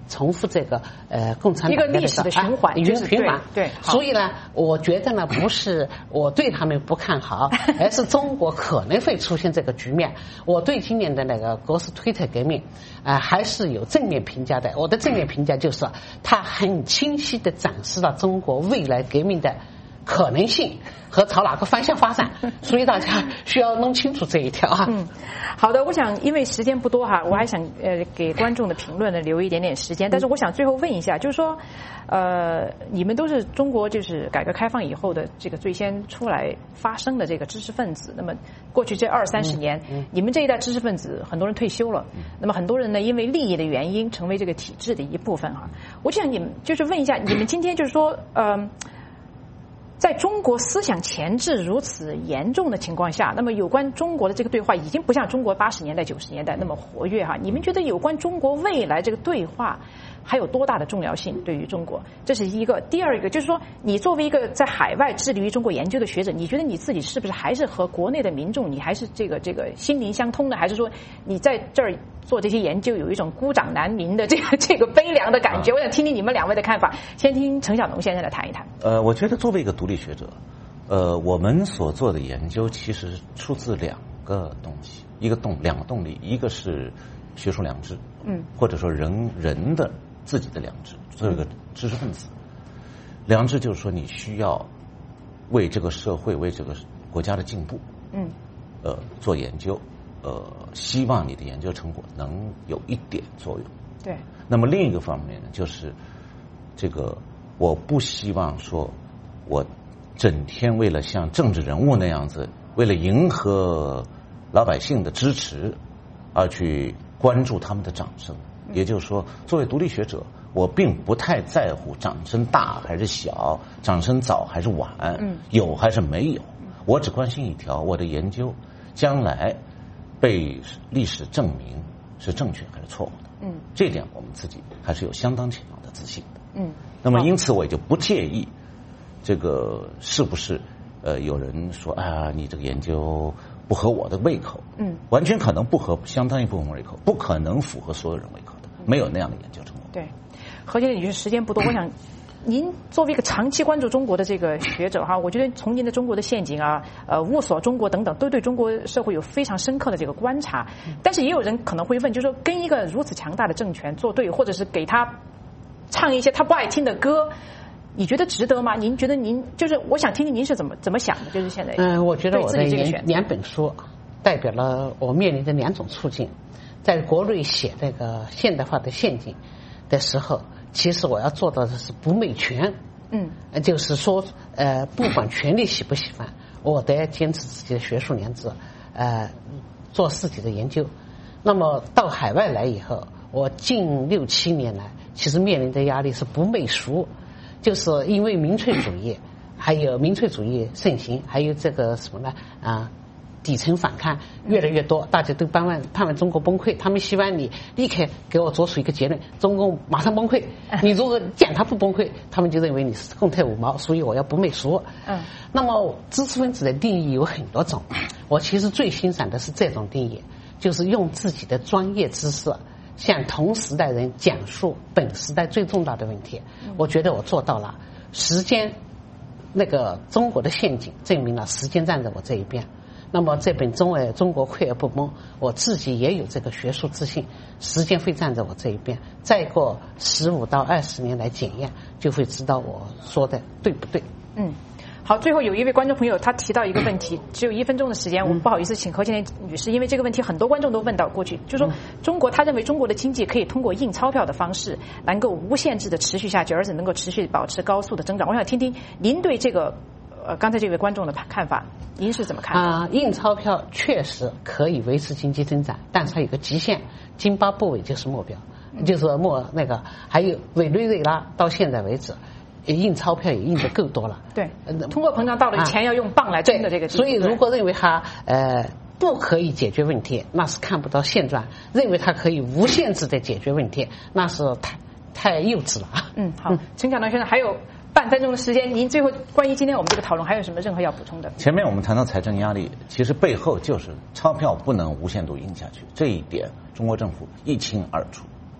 重复这个呃共产党一个历史的循环， 啊、 就是循环。 对， 所以呢，我觉得呢，不是我对他们不看好，而是中国可能会出现这个局面。我对今年的那个国师推特革命啊、呃，还是有正面评价的。我的正面评价就是，它很清晰地展示了中国未来革命的可能性和朝哪个方向发展，所以大家需要弄清楚这一条啊。 嗯，好的，我想因为时间不多哈，我还想呃给观众的评论呢留一点点时间，但是我想最后问一下，就是说，呃，你们都是中国就是改革开放以后的这个最先出来发声的这个知识分子，那么过去这二三十年，嗯嗯、你们这一代知识分子很多人退休了，嗯、那么很多人呢因为利益的原因成为这个体制的一部分哈，我就想你们就是问一下，你们今天就是说呃。在中国思想前置如此严重的情况下，那么有关中国的这个对话已经不像中国八十年代、九十年代那么活跃哈。你们觉得有关中国未来这个对话还有多大的重要性对于中国？这是一个。第二个就是说，你作为一个在海外致力于中国研究的学者，你觉得你自己是不是还是和国内的民众，你还是这个这个心灵相通的，还是说你在这儿做这些研究有一种孤掌难鸣的这个这个悲凉的感觉？我想听听你们两位的看法。先听陈晓农先生来谈一谈。 呃，我觉得作为一个独立学者，呃，我们所做的研究其实出自两个东西，一个动两个动力，一个是学术良知，嗯，或者说人人的自己的良知，作为一个知识分子，良知就是说你需要为这个社会、为这个国家的进步，嗯，呃，做研究，呃，希望你的研究成果能有一点作用。 对。 那么另一个方面呢，就是这个我不希望说我整天为了像政治人物那样子，为了迎合老百姓的支持而去关注他们的掌声。也就是说，作为独立学者，我并不太在乎掌声大还是小，掌声早还是晚，嗯，有还是没有。我只关心一条，我的研究将来被历史证明是正确还是错误的。嗯，这点我们自己还是有相当强的自信的。嗯，那么因此我也就不介意这个是不是呃有人说啊，你这个研究不合我的胃口。嗯，完全可能不合相当一部分胃口，不可能符合所有人胃口的，没有那样的研究成果。 对，何先生，你觉得时间不多，我想您作为一个长期关注中国的这个学者哈，我觉得从您的《中国的陷阱》啊、呃《雾锁中国》等等，都对中国社会有非常深刻的这个观察。但是也有人可能会问，就是说跟一个如此强大的政权作对，或者是给他唱一些他不爱听的歌，你觉得值得吗？您觉得您就是我想听听您是怎么怎么想的？就是现在嗯，我觉得我的两两本书代表了我面临的两种处境。在国内写那个现代化的陷阱的时候，其实我要做到的是不媚权，嗯，就是说，呃，不管权力喜不喜欢，我得坚持自己的学术良知，呃，做自己的研究。那么到海外来以后，我近六七年来，其实面临的压力是不媚俗，就是因为民粹主义，还有民粹主义盛行，还有这个什么呢？啊。底层反抗越来越多，大家都盼望盼望中国崩溃，他们希望你立刻给我做出一个结论，中共马上崩溃。你如果讲他不崩溃，他们就认为你是共态五毛，所以我要不媚俗。嗯，那么知识分子的定义有很多种，我其实最欣赏的是这种定义，就是用自己的专业知识向同时代人讲述本时代最重大的问题。我觉得我做到了。时间那个中国的陷阱证明了时间站在我这一边。那么这本中呃中国溃而不崩，我自己也有这个学术自信，时间会站在我这一边，再过十五到二十年来检验，就会知道我说的对不对。 嗯，好，最后有一位观众朋友他提到一个问题，只有一分钟的时间，我们不好意思请何建莲女士，因为这个问题很多观众都问到过去，就是说中国他认为中国的经济可以通过印钞票的方式能够无限制的持续下去，而且能够持续保持高速的增长。我想听听您对这个呃刚才这位观众的看法，您是怎么看的？ 啊、呃，印钞票确实可以维持经济增长，但是它有个极限，津巴布韦就是目标，就是莫那个还有委内瑞拉到现在为止。印钞票也印得够多了， 对，通货膨胀到了钱要用磅来称的这个地步， 所以如果认为它呃不可以解决问题，那是看不到现状；认为它可以无限制的解决问题，那是太太幼稚了。 嗯，好，嗯、陈晓农先生还有半分钟的时间，您最后关于今天我们这个讨论还有什么任何要补充的？ 前面我们谈到财政压力，其实背后就是钞票不能无限度印下去，这一点中国政府一清二楚。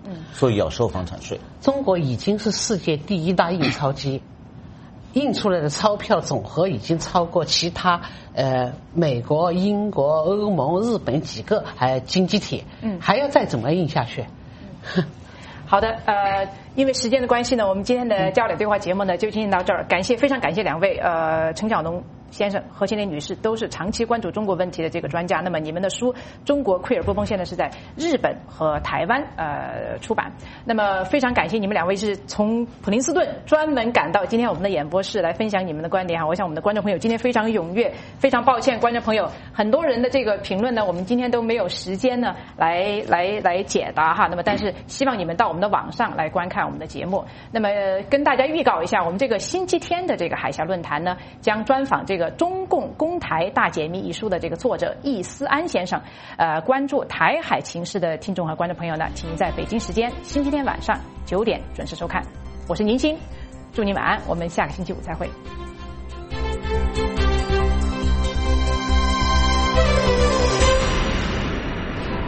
所以要收房产税。 中国已经是世界第一大印钞机，印出来的钞票总和已经超过其他呃美国、英国、欧盟、日本几个还经济体，嗯，还要再怎么印下去？ 嗯好的，呃，因为时间的关系呢，我们今天的焦点对话节目呢就进行到这儿。感谢，非常感谢两位，呃，陈小农先生、何庆莲女士都是长期关注中国问题的这个专家。那么你们的书《中国溃而不崩》现在是在日本和台湾呃出版。那么非常感谢你们两位是从普林斯顿专门赶到今天我们的演播室来分享你们的观点哈。我想我们的观众朋友今天非常踊跃，非常抱歉，观众朋友很多人的这个评论呢，我们今天都没有时间呢来来来解答哈。那么但是希望你们到我们的网上来观看我们的节目。那么、呃、跟大家预告一下，我们这个星期天的这个海峡论坛呢，将专访这个中共攻台大解密一书的这个作者易思安先生。呃，关注台海情势的听众和观众朋友呢，请在北京时间星期天晚上九点准时收看。我是宁鑫，祝你晚安，我们下个星期五再会。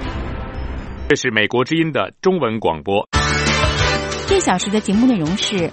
这是美国之音的中文广播。 这小时的节目内容是